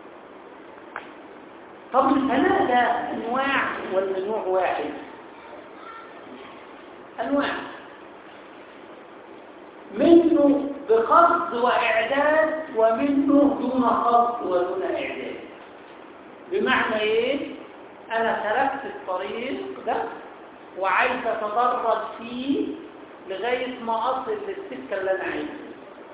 طب الفناء ده انواع ولا نوع واحد؟ انواع، منه بقصد واعداد ومنه دون قصد ودون اعداد. بمعنى ايه؟ انا سلكت الطريق ده وعايز اتدرج فيه لغاية ما أصل للسكة اللي أنا عايزها.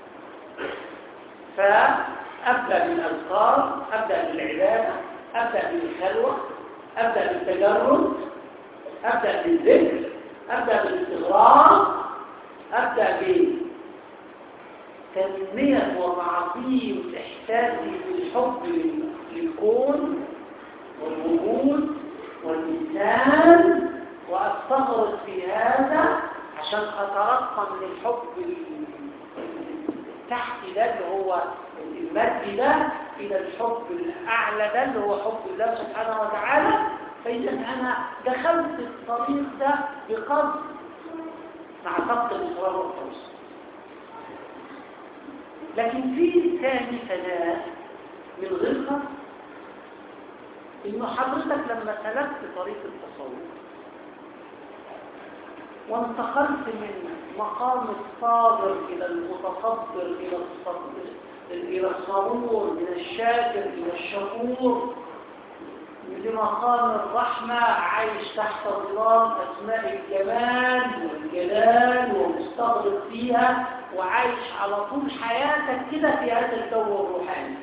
فأبدأ بالأذكار، أبدأ بالعبادة، أبدأ بالخلوة، أبدأ بالتجرد، أبدأ بالذكر، أبدأ بالاستغرار، أبدأ تنمية وتعظيم إحساسي بالحب للكون والوجود والإنسان، وأستغرق في هذا عشان أترقى من الحب التحتي ده اللي هو المادي ده إلى الحب الأعلى ده اللي هو حب الله سبحانه وتعالى. فإذا أنا دخلت الطريق ده بقصد مع سبق الإصرار والتوسط. لكن في ثاني فناء من غير قصد، إنه حضرتك لما سلكت طريق التصوف وانتقلت من مقام الصابر إلى المتصبر إلى الصبور، من الشاكر إلى الشكور، لمقام الرحمة عايش تحت ظلال أسماء الجمال والجلال ومستغرق فيها، وعايش على طول حياتك كده في هذا الجو الروحاني،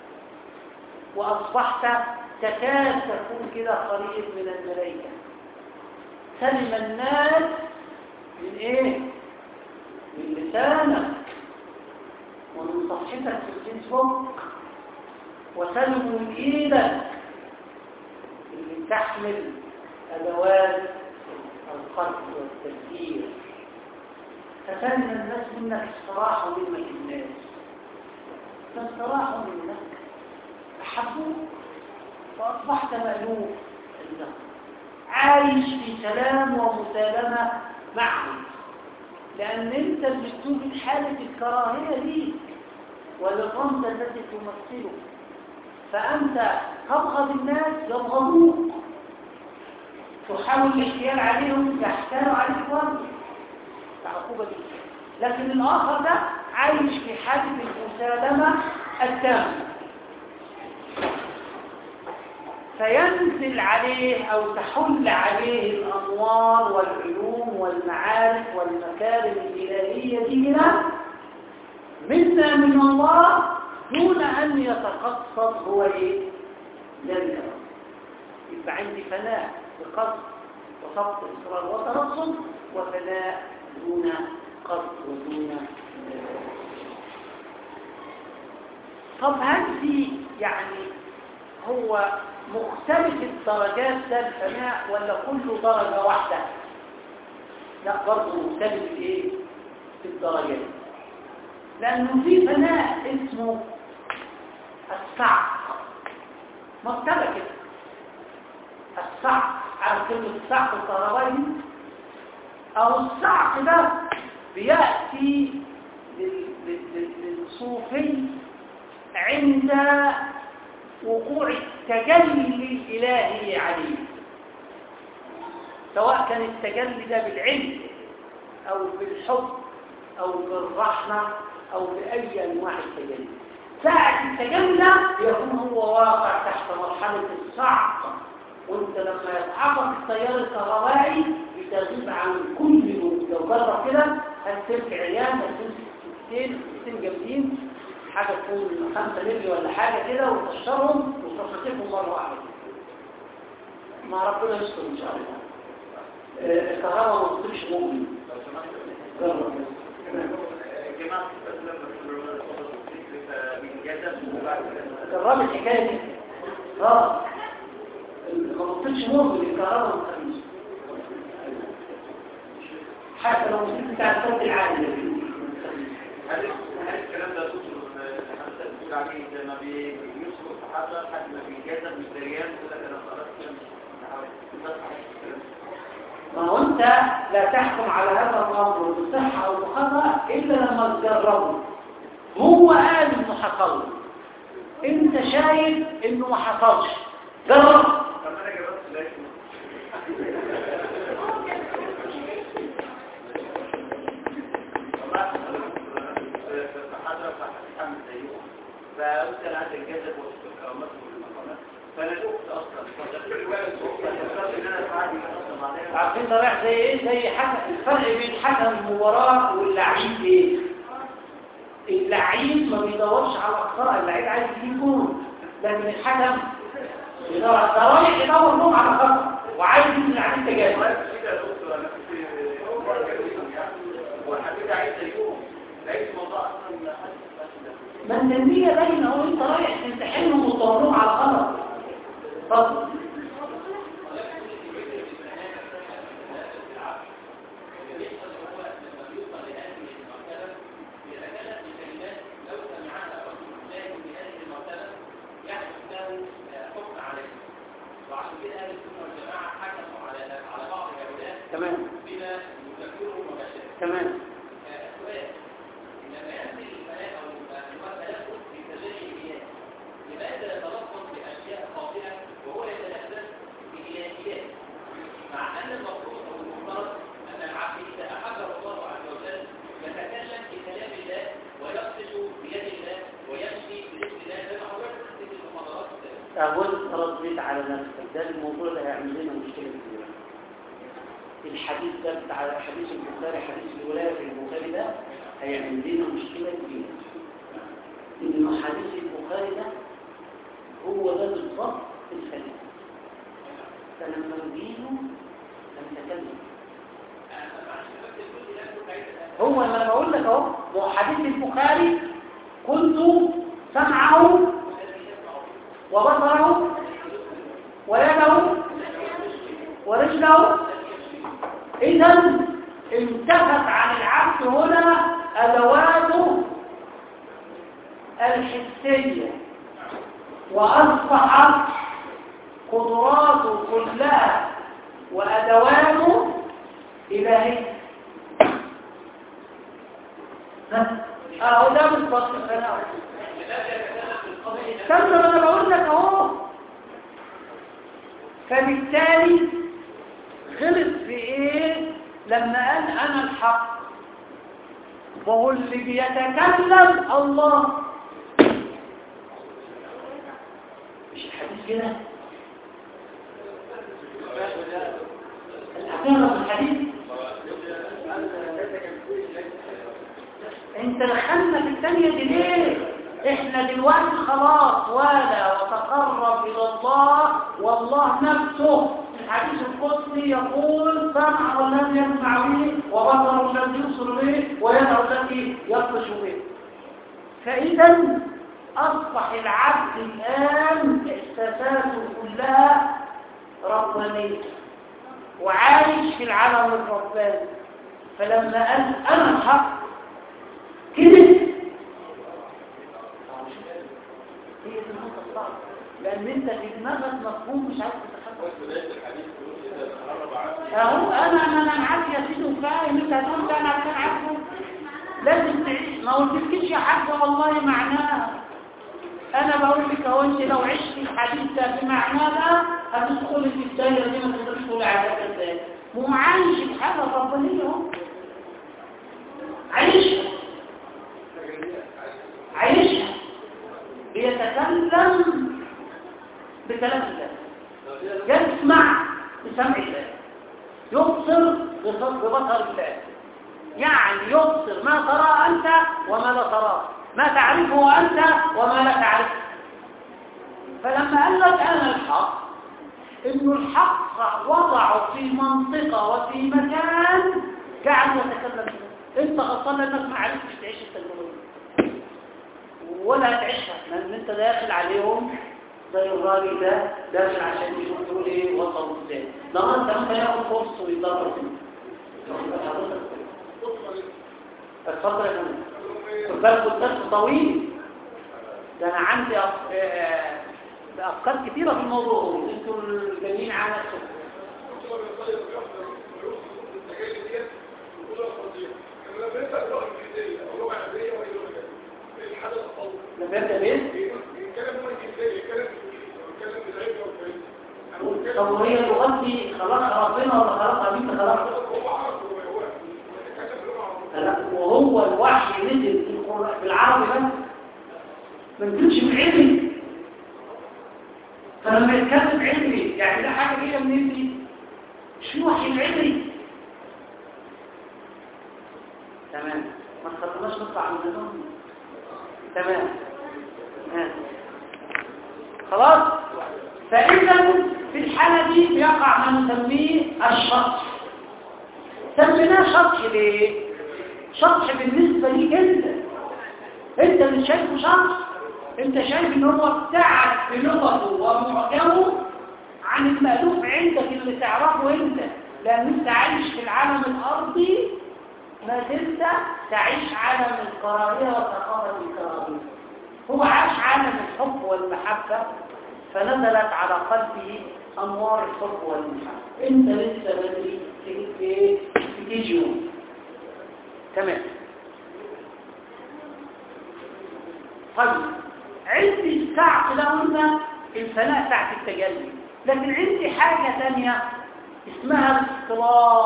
وأصبحت تكاد تكون كده قريب من الملائكة. سلم الناس من إيه؟ من لسانك ومن صفحتك في الفيسبوك، وسلموا من إيدك اللي تحمل أدوات القتل والتفكير. فسلم الناس منك استراحوا منك الناس، فاستراحوا منك أحبوك فأصبحت مألوف عندهم، عايش في سلام ومسالمة معهم، لأن أنت بتكون حالة الكراهية ليك وللرمز التي تمثله، فأنت تبغض الناس يبغضوك، تحاول الاحتيال عليهم يحتالوا عليك برضه كعقوبة ليك. لكن الآخر ده عايش في حالة المسالمة التامة، فينزل عليه أو تحل عليه الأنوار والعلوم والمعارف والمكارم الإلهية دينا منا من الله، دون أن يتقصد هو إيه؟ ذلك. يبقى عندي فناء بقصد وسبق إصرار وترصد، وفناء دون قصد ودون. طب هل في يعني هو مختلف الدرجات ده الفناء ولا كله درجة واحدة؟ لا، برضه مختلف ايه في الدرجات، لأنه في فناء اسمه الصعق، مرتبة كده. الصعق، عارف كلمة الصعق الكهربائي؟ أو الصعق ده بيأتي للصوفي عند وقوع التجلي الإلهي عليه، سواء كان التجلي ده بالعلم أو بالحب أو بالرحمة أو بأي أنواع التجلي. ساعة التجلي ده يكون هو واقع تحت مرحلة الصعق، وانت لما يتعرض التيار الكهربائي بتغيب عن كل نور. لو جرب كده هتمسك عيان، هتمسك ستين جامدين، حاجة تكون 5 مللي ولا حاجة كده، وتشرهم وتصفيهم مرة واحدة، مع ربنا يستر إن شاء الله. الكهرباء ما تصيرش مؤمن. جرب جرب الحكاية دي. ما تصيرش مؤمن الكهرباء والخميس، حتى لو مصير بتاع الصوت العالي. هل الكلام ده عليه لما بيوصل الصحابة حد ما بيجازم بالدريان ولا كده خلاص كده. ما هو انت لا تحكم على هذا الامر بالصحه او بالخطا الا لما تجربه. هو قال انه حصل، انت شايف انه ما حصلش، جرب. طب انا جربت لكن فقلت انا عندي الجذب والكرامات والمقامات، فانا شفت اصلا ان انا ساعدي اصلا عليها. عارفين ده رايح زي ايه؟ زي حكم. الفرق بين حكم المباراه واللعيب ايه؟ اللعيب ما بيدورش على الاخطاء، اللعيب عايز يجيب جول، لكن الحكم بيدور رايح يدور لهم على خطا وعايز يجيب عليه تجاوز. كده يا دكتور انا كنت وحبيت عايز اليوم ما النية باينة اهو، انت رايح تمتحنهم وتطورهم على غلط. اتفضل. وعشان كده اهل السنه والجماعه حكموا على بعض هؤلاء تمام بما يكفرهم مباشره. تمام. سؤال: لما ينزل الفناء او التلفظ بتجارب لماذا يتلفظ باشياء خاطئه وهو يتلفظ بإلهيات، مع ان المفروض او المفترض ان العبد اذا احبه الله عز وجل يتكلم بكلام الله ويبطش بيد الله ويمشي باسم الله زي ما حضرتك قلت في المحاضرات. أول رديت على نفسك، ده الموضوع ده هيعمل لنا مشكلة كبيرة. الحديث ده بتاع حديث البخاري، حديث الولاية في البخاري ده هيعمل لنا مشكلة كبيرة. إنه حديث البخاري ده هو ده بالضبط الكلام. فلما نجيله نتكلم. هو ما أنا بقول لك أهو، هو حديث البخاري كنت سمعه وبصره ويده ورجله. إذا انتفت عن العبد هنا أدواته الحسية، وأصبحت قدراته كلها وأدواته إلهية. ده بالضبط الخناوة. كم أنا بقول لك أهو. فبالتالي غلط في إيه لما قال أنا الحق، وهو اللي بيتكلم الله. مش الحديث كده؟ الأخيرة في الحديث انت دخلنا في الثانية دي ليه؟ احنا دلوقتي خلاص ولا وتقرب الى الله، والله نفسه الحديث القدسي يقول سمع الذي يسمع به وبصر الذي يبصر به ويد التي يبطش به. فاذا اصبح العبد الان احساساته كلها ربانيه وعايش في العالم الرباني. فلما قال انا الحق كده هي دي النقطة الصعبة، لأن أنت في دماغك مفهوم مش عارف تتخيل. أهو أنا معاك يا سيدي وفاهم أنت هتقول ده أنا عشان عارفه لازم تعيش. ما قلتلكيش يا حاجة والله معناها، أنا بقول لك أهو أنت لو عشت الحديث ده بمعناه ده هتدخلي في الدايرة دي ما تقدرش تقولي عليها كذاب. ومعايش الحاجة الربانية أهو، عايشها بيتكلم بكلام الله، يسمع بسمع الله، يبصر ببصر الله. يعني يبصر ما ترى أنت وما لا تراه، ما تعرفه أنت وما لا تعرفه. فلما قال لك أنا الحق، إنه الحق وضعه في منطقة وفي مكان قاعد يتكلم فيه. أنت غلطان لأنك ما عرفتش تعيش التجربة ولا هتعيشها، لأن أنت داخل عليهم زي الراجل ده داخل عشان يشوف يقول إيه وصلوا إزاي. لما أنت ممكن ياخد فرصة ويضرب فيه. اتفضل يا فندم. خد بالك الدرس طويل، ده أنا عندي أفكار كثيرة في الموضوع، أنتوا الجايين على الصبح. لما يبدأ بيه؟ طب وهي لغتي خلاص ربنا ولا خلاص مين خلاص؟ وهو الوحي نزل في العربي بس ما نزلش بعلمي. فلما يتكلم علمي يعني ده حاجة كده منين دي؟ مش الوحي العلمي. تمام، ما تخلوناش نطلع من النوم. تمام خلاص. فإذا في الحالة دي بيقع ما نسميه الشطح. سميناه شطح ليه؟ شطح بالنسبة ليك انت مش شايفه شطح، انت شايف ان هو ابتعد بلغته ومعجمه عن المألوف عندك اللي تعرفه انت، لان انت عايش في العالم الارضي، ما زلت تعيش عالم الكراهية وثقافة الكراهية. هو عاش عالم الحب والمحبة فنزلت على قلبه انوار الحب والمحبة. انت لسه بدري في كيجيون. تمام. طيب عندي الساعة كده قلنا الفناء ساعة التجلي، لكن عندي حاجة ثانية اسمها الاصطلام.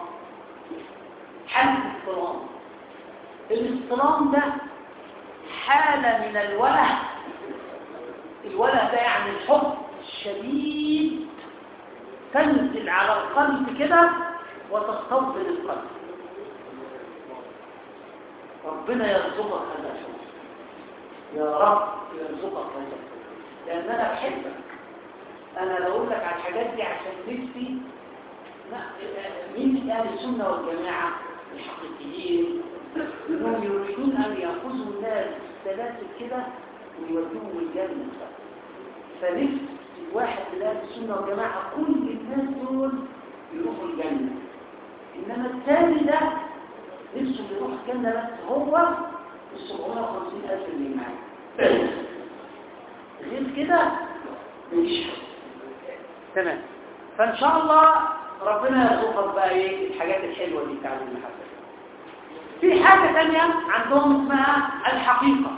حالة الاصطلام. الاصطلام ده حالة من الوله. الوله ده يعني الحب الشديد تنزل على القلب كده وتستوطن القلب. ربنا يرزقك هذا الحب يا رب، يرزقك هذا الحب، لأن أنا بحبك. أنا بقول لك على الحاجات دي عشان نفسي مين أهل السنة والجماعة الحقيقيين إنهم يريدون أن يأخذوا الناس السلاسل كده ويودوهم الجنة. فنفس واحد من أهل السنة والجماعة كل الناس دول يروحوا الجنة، إنما الثاني ده نفسه يروح الجنة بس هو 750,000 اللي معاه، غير كده مش. تمام. فإن شاء الله ربنا يرزقك بقى ايه الحاجات الحلوة دي بتاعت المحبة. في حاجة تانية عندهم اسمها الحقيقة.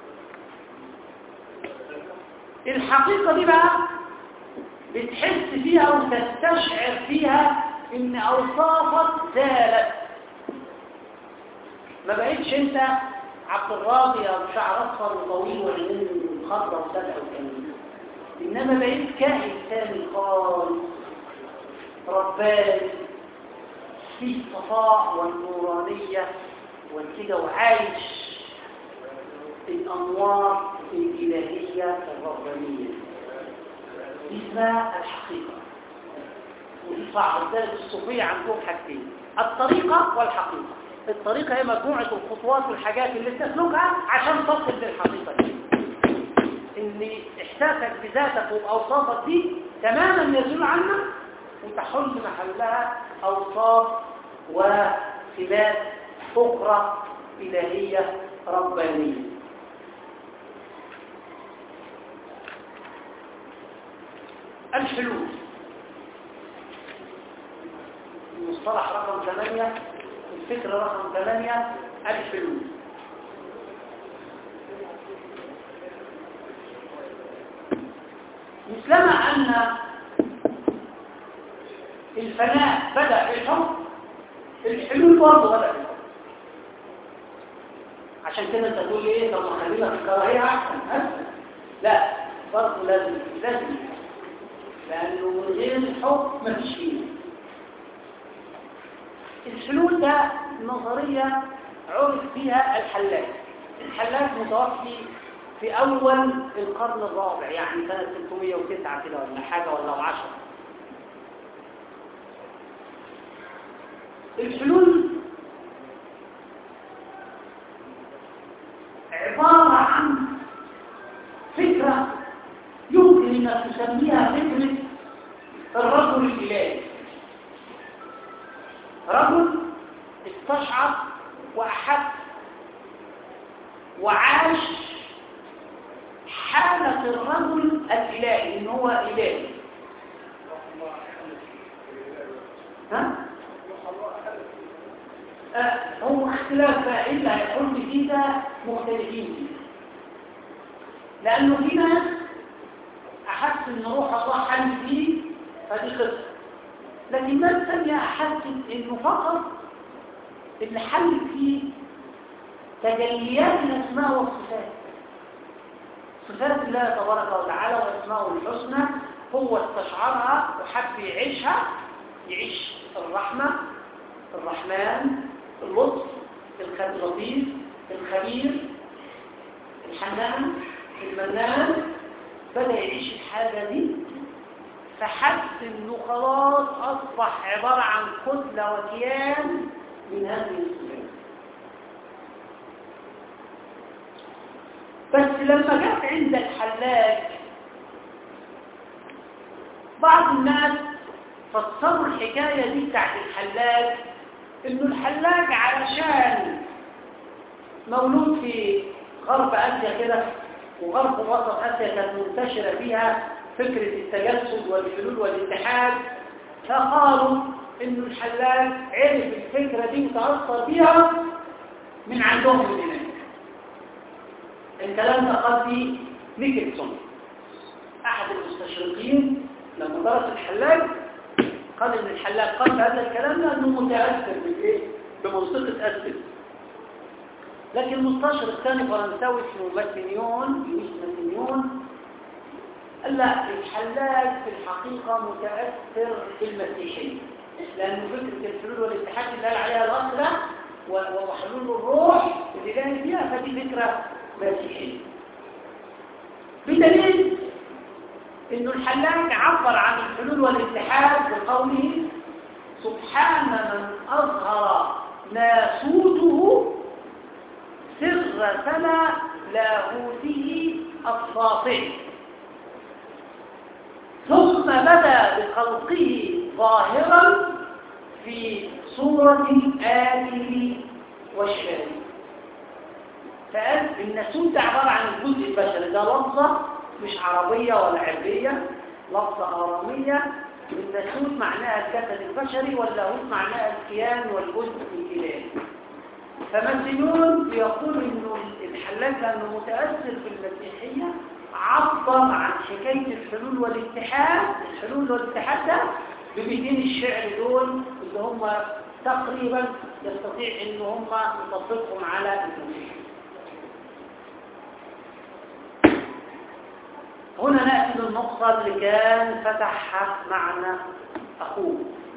الحقيقة دي بقى بتحس فيها وتستشعر فيها ان اوصافك زالت، ما بقيتش انت عبد الراضي او شعر اصفر وطويل وعينين خضراء وسبع وكامل، انما بقيت كائن ثاني خالص رباني في الصفاء والنورانية والكده، وعايش الأنوار الإلهية الربانية. دي اسمها الحقيقة. ودي صعبة. ذلك الصوفية عندهم حاجتين: الطريقة والحقيقة. الطريقة هي مجموعة الخطوات والحاجات اللي تسلكها عشان تصل للحقيقة دي. إن إحساسك بذاتك وبأوصافك دي تماما يزول عنك وتحل محلها أوصاف وصفات أخرى إلهية ربانية. الحلول. المصطلح رقم 8، الفكرة رقم 8، الحلول. مثلما أن الفناء بدأ بالحب، الحلول برضه بدأ بالحب. عشان كده انت تقول ايه؟ طب ما خلينا في الكراهية احسن. لا، برضه لازم لانه من غير الحب مفيش فيه. الحلول ده نظرية عرف فيها الحلاج. الحلاج متوفي في اول القرن الرابع، يعني سنة 609 كده ولا حاجة ولا 10. الحلول عبارة عن فكرة يمكن أن تسميها فكرة الرجل الإلهي. رجل استشعر وأحس وعاش حالة الرجل الإلهي، إن هو إلهي. ها؟ هو اختلاف بقى إلا هيكون فيه ده مختلفين فيه، لأنه في ناس أحس إن روح الله حل فيه فدي قصة، لكن ناس ثانية أحست إنه فقط اللي حل فيه تجليات الأسماء والصفات، صفات الله تبارك وتعالى وأسماءه الحسنى. هو استشعرها وحب يعيشها، يعيش الرحمة، الرحمن، اللطف، اللطيف، الخبير، الحنان، المنان. بدأ يعيش الحاجة دي فحس انه خلاص اصبح عبارة عن كتلة وكيان من هذه الصفات. بس لما جت عند الحلاج بعض الناس فسروا الحكاية دي بتاعت الحلاج انه الحلاج علشان مولود في غرب اسيا كده، وغرب وسط اسيا كانت منتشرة فيها فكرة التجسد والحلول والاتحاد، فقالوا انه الحلاج عرف الفكرة دي وتأثر بيها من عندهم من هناك. الكلام ده قال فيه نيكلسون احد المستشرقين لما درس الحلاج، قال ان الحلاج قال هذا الكلام لانه متاثر بالايه؟ بمنطقه اسيا. لكن مستشرق ثاني فرنساوي اسمه ماتينيون قال لا، الحلاج في الحقيقه متاثر بالمسيحيه، لان فكره الحلول والاتحاد اللي قال عليها الاصل ده وحلول الروح اللي جاي فيها فدي فكره مسيحيه. بدليل انه الحلاج عبر عن الحلول والاتحاد بقوله سبحان من اظهر ناسوته سر سما لاهوته الساطع ثم بدا بخلقه ظاهرا في صورة آدم والشارع. فقال الناسوت ده عبارة عن الجزء البشري، ده لفظة مش عربية ولا عبرية، لفظة آرامية. الناسوت معناها الجسد البشري واللاهوت معناها الكيان والجزء الإلهي. فماتينيون بيقول انه الحلاج لانه متأثر بالمسيحية عبر عن حكاية الحلول والاتحاد. الحلول والاتحاد ده ببيتين الشعر دول اللي هم تقريبا يستطيع ان هم يطبقهم على المسيحية. هنا نأتي للنقطة اللي كان فتحها معنا أخوه،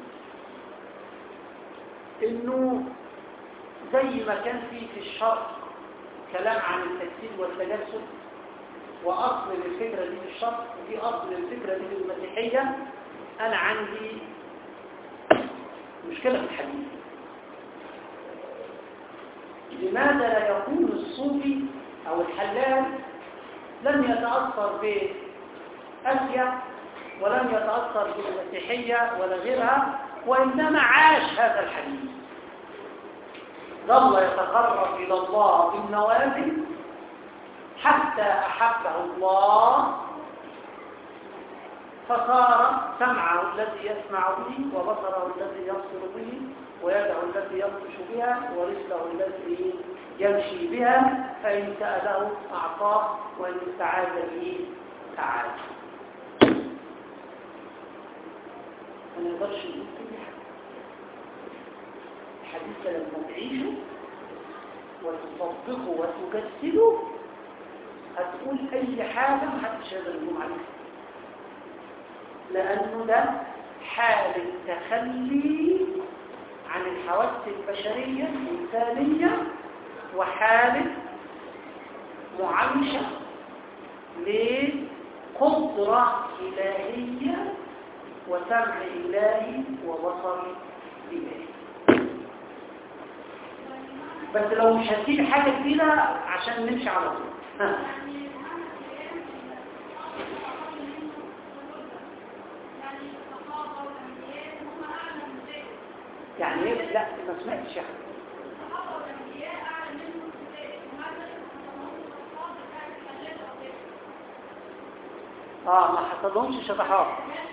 إنه زي ما كان في الشرق كلام عن التجسيد والتجسد وأصل الفكرة دي في الشرق ودي أصل الفكرة دي في المسيحية، أنا عندي مشكلة في الحديث. لماذا لا يكون الصوفي أو الحلاج لم يتأثر بآسيا ولم يتأثر بالمسيحية ولا غيرها، وإنما عاش هذا الحديث، ظل يتقرب إلى الله بالنوافل حتى أحبه الله فصار سمعه الذي يسمع به وبصره الذي يبصر به ويده التي يبطش بها ورجله التي يمشي بها، فإن سأله أعطاه وإن استعاذ به أعاد. ما نقدرش نقول كل الحديث لما تعيشه وتطبقه وتجسده هتقول أي حاجة محدش يقدر يقوم عليها، لأنه ده حالة تخلي عن الحواس البشرية الإنسانية وحالة معايشة لقدرة إلهية وسمع إلهي وبصر إلهي. بس لو مش هتجيب حاجة جديدة عشان نمشي على طول. يعني ايه؟ لا ما سمعتش يعني. ما حصلهمش شطحات.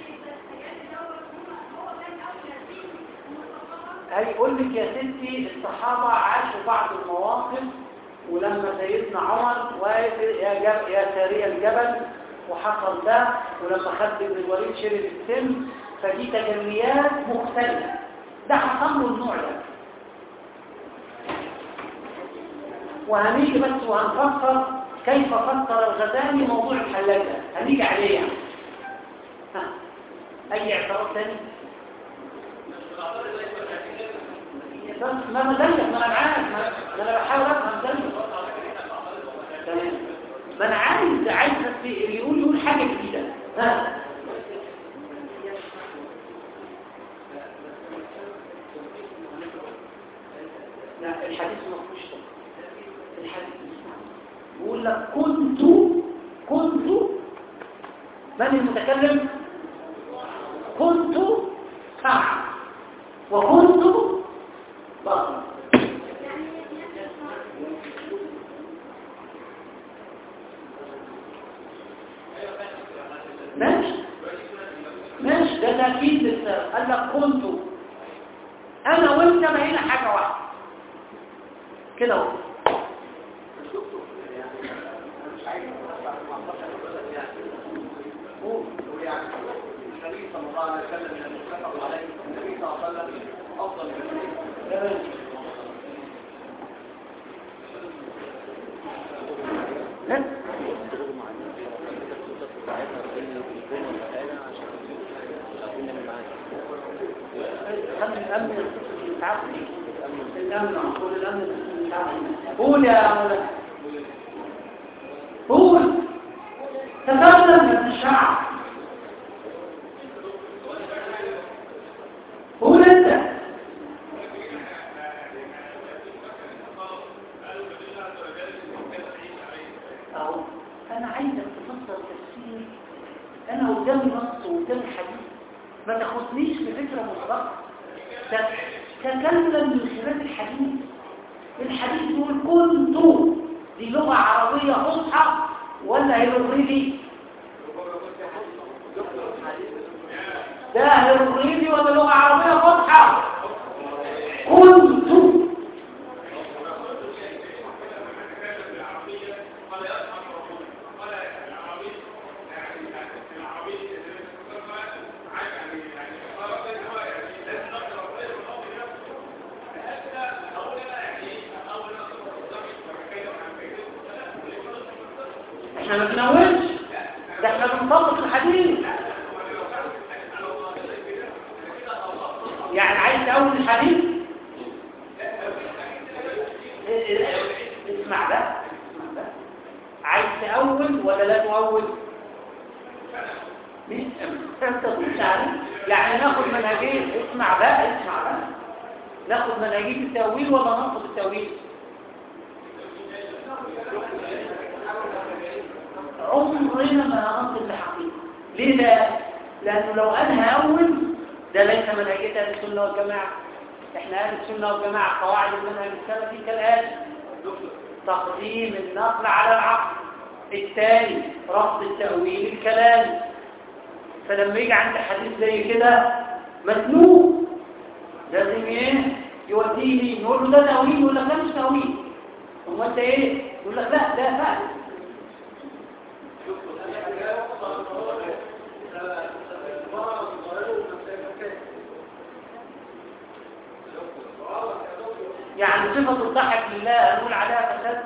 هيقول لك يا ستي الصحابة عاشوا بعض المواقف، ولما سيدنا عمر واقف يا سارية الجبل وحصل ده، ولما خالد بن الوليد شرب السم، فدي تجليات مختلفة. ده حصل له النوع ده. وهنيجي بس وهنفسر كيف فسر الغزالي موضوع الحلاج ده، هنيجي عليه يعني. اي اعتراض ثاني؟ ما مزيف، ما انا معاك، ما انا بحاول افهم زيك. تمام، ما انا عايز بس يقول حاجه جديده. لا الحديث ما فيهوش الحديث يقول لك كنت من المتكلم؟ كنت سمعا وكنت بصرا. ماشي ده تأكيد للسبب. قال لك كنت انا وانت بقينا حاجه واحده كده اهو. النبي صلى الله عليه وسلم لما اتفق عليه النبي صلى الله عليه وسلم افضل من النبي. قول يا مولانا قول تكلم يا ابن الشعب قول انت. اهو انا عايزك تفسر تفسير. انا قدامي نص وقدامي حديث ما تاخدنيش بفكره مسبقه. تكلم من خلال الحديث. الحديث يقول كنت دي لغه عربيه فصحى ولا هيروغليفي؟ ده هيروغليفي ولا لغه عربيه فصحى؟ كنت احنا ما بنقولش ده احنا بنطبق الحديث. يعني عايز تقول الحديث اسمع ده عايز تقول ولا لا تقول؟ انت مش عارف. يعني ناخد منهجين. اسمع بقى ناخد منهجين التأويل ولا ننقض التأويل؟ عمرنا ما هننقض الحقيقة. ليه ده؟ لأنه لو أنا هأول ده ليس منهجية أهل السنة والجماعة. احنا أهل السنة والجماعة قواعد المنهج السلفي كالآتي: تقديم النقل على العقل، الثاني رفض التأويل الكلامي. فلما يجي عند حديث زي كده مسنوق لازم ايه يوديني نقول له ده تأويل يقول لك لا مش تأويل. ثم انت ايه يقول لك لا ده فعل. يعني صفة الضحك لله نقول عليها فساد؟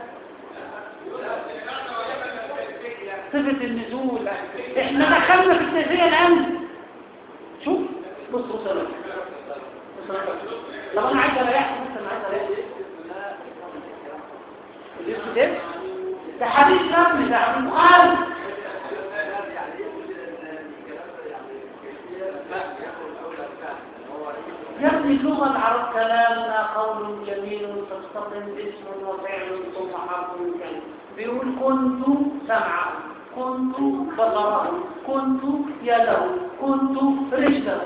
صفة النزول احنا دخلنا في التزيين الآن. شوف بص لو انا عايز اريحكم مثلا عايز اريحكم الاسم ده حديث نبي ده عن مخالف. يبني اللغة العرب كلامنا قول جميل تستقم اسم وفعل ثم حرف كلمة. بيقول كنت سمعه، كنت بصره، كنت يده، كنت رجله.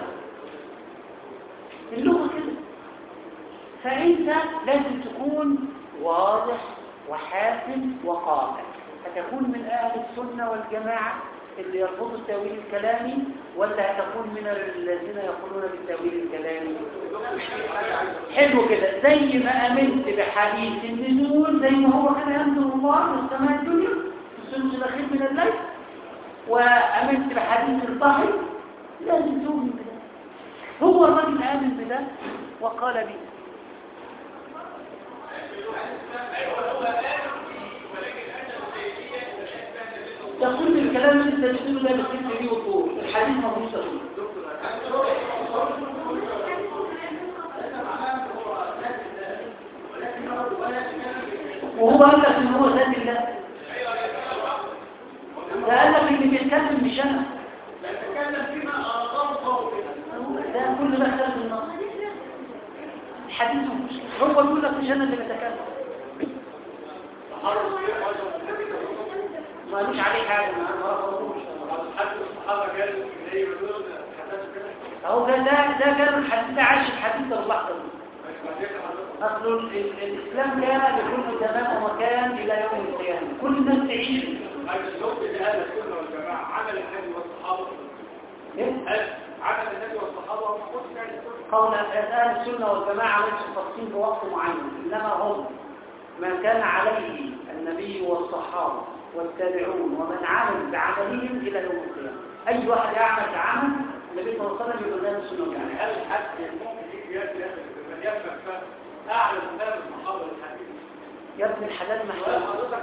اللغة كده. فأنت لازم تكون واضح وحاسم وقاطع. هتكون من أهل السنة والجماعة اللي يرفضوا التأويل الكلامي ولا هتكون من الذين يقولون بالتأويل الكلامي؟ حلو كده. زي ما أمنت بحديث النزول زي ما هو كان ينزل الله من السماء الدنيا في الثلث الأخير من الليل، وأمنت بحديث البحر لازم تؤمن بده. هو الرجل آمن بده وقال به. ده كل الكلام اللي انت بتقوله ده بتكتب فيه وطول الحديث مفهوش تطول. وهو قال لك ان هو ذات الله. ده قال لك اللي بيتكلم مش انا بتكلم فيما اراده. ده كل ده خلف النص. الحديث مفهوش. هو بيقول لك مش انا اللي بتكلم. ما قالوش عليه حاجة ما رفضوش. اهو ده كان الحديث ده عايش الحديث ده اللحظة دي. أصل الإسلام كان لكل زمان ومكان إلى يوم القيامة، كل الناس تعيش. هذا الشوط لأهل السنة والجماعة عمل النبي والصحابة. عمل النبي والصحابة قول أهل السنة والجماعة ليس خاصين بوقت معين، إنما هم ما كان عليه النبي والصحابة والتابعون ومن عمل بعملهم إلى يوم القيامة. أي واحد يعمل بعمل النبي صلى الله عليه وسلم يقول لنا السنة والجماعة. هل حد ممكن يجي من يفهم أعلى من الصحابة الحديث؟ يا ابن الحلال محمد.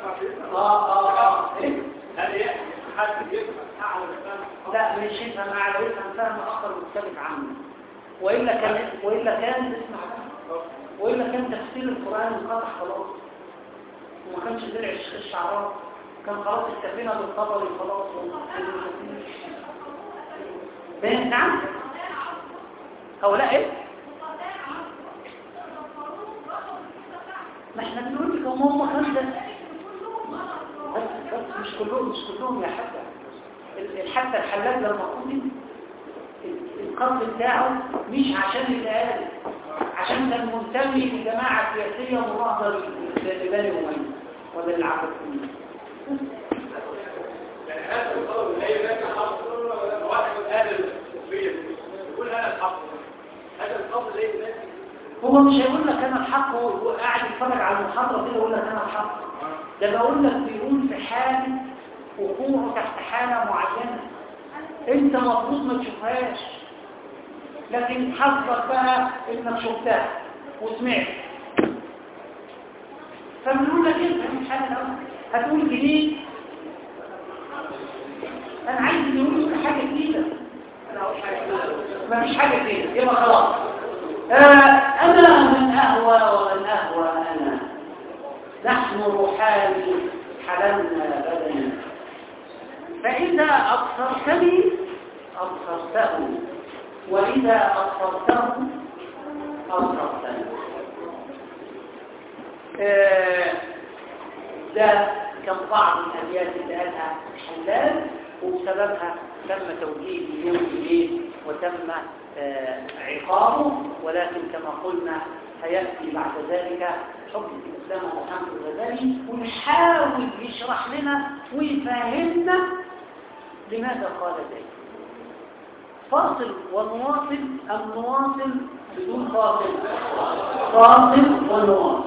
هل حد يفهم أعلى من لا مش يفهم أعلى، يفهم فهم آخر مختلف عنه. وإلا كان اسمع وإلا كان تفسير القرآن انقطع خلاص، وما كانش درع الشعراء، كان خلاص اكتفينا بالطبري خلاص. نعم هؤلاء ايه؟ ما احنا بنقول لك هم خمسة بس مش كلهم يا حتى الحلاج لما قتل القتل بتاعه مش عشان يتقال، عشان كان منتمي لجماعة سياسية مناهضة لبني أمية ولا للعباسيين. يعني هذا القول لا يبقى حق واحد من أهل الصوفية يقول أنا الحق، هذا القول لا يبقى هو مش هيقول لك أنا الحق وقاعد يتفرج على المحاضرة كده يقول لك أنا الحق، ده بقول لك بيقول في حالة وقوعه تحت حالة معينة أنت مفروض ما تشوفهاش، لكن حظك بقى إنك شفتها وسمعت، فبنقول لك أنت في الحالة الأول هتقول جديد. أنا عايز يقول حاجة جديدة، ما فيش حاجة جديدة يبقى خلاص. أنا من أهوى ومن أهوى أنا، نحن روحان حللنا بدنا، فإذا أبصرتني أبصرته، وإذا أبصرته أبصرتني. ده كان بعض الأبيات اللي قالها حلال، وبسببها تم توجيه اليوم إليه وتم عقابه، ولكن كما قلنا سيأتي بعد ذلك حكم الإسلام محمد الغزالي ونحاول يشرح لنا ويفهمنا لماذا قال ذلك. فاصل ونواصل أم نواصل بدون فاصل؟ فاصل ونواصل.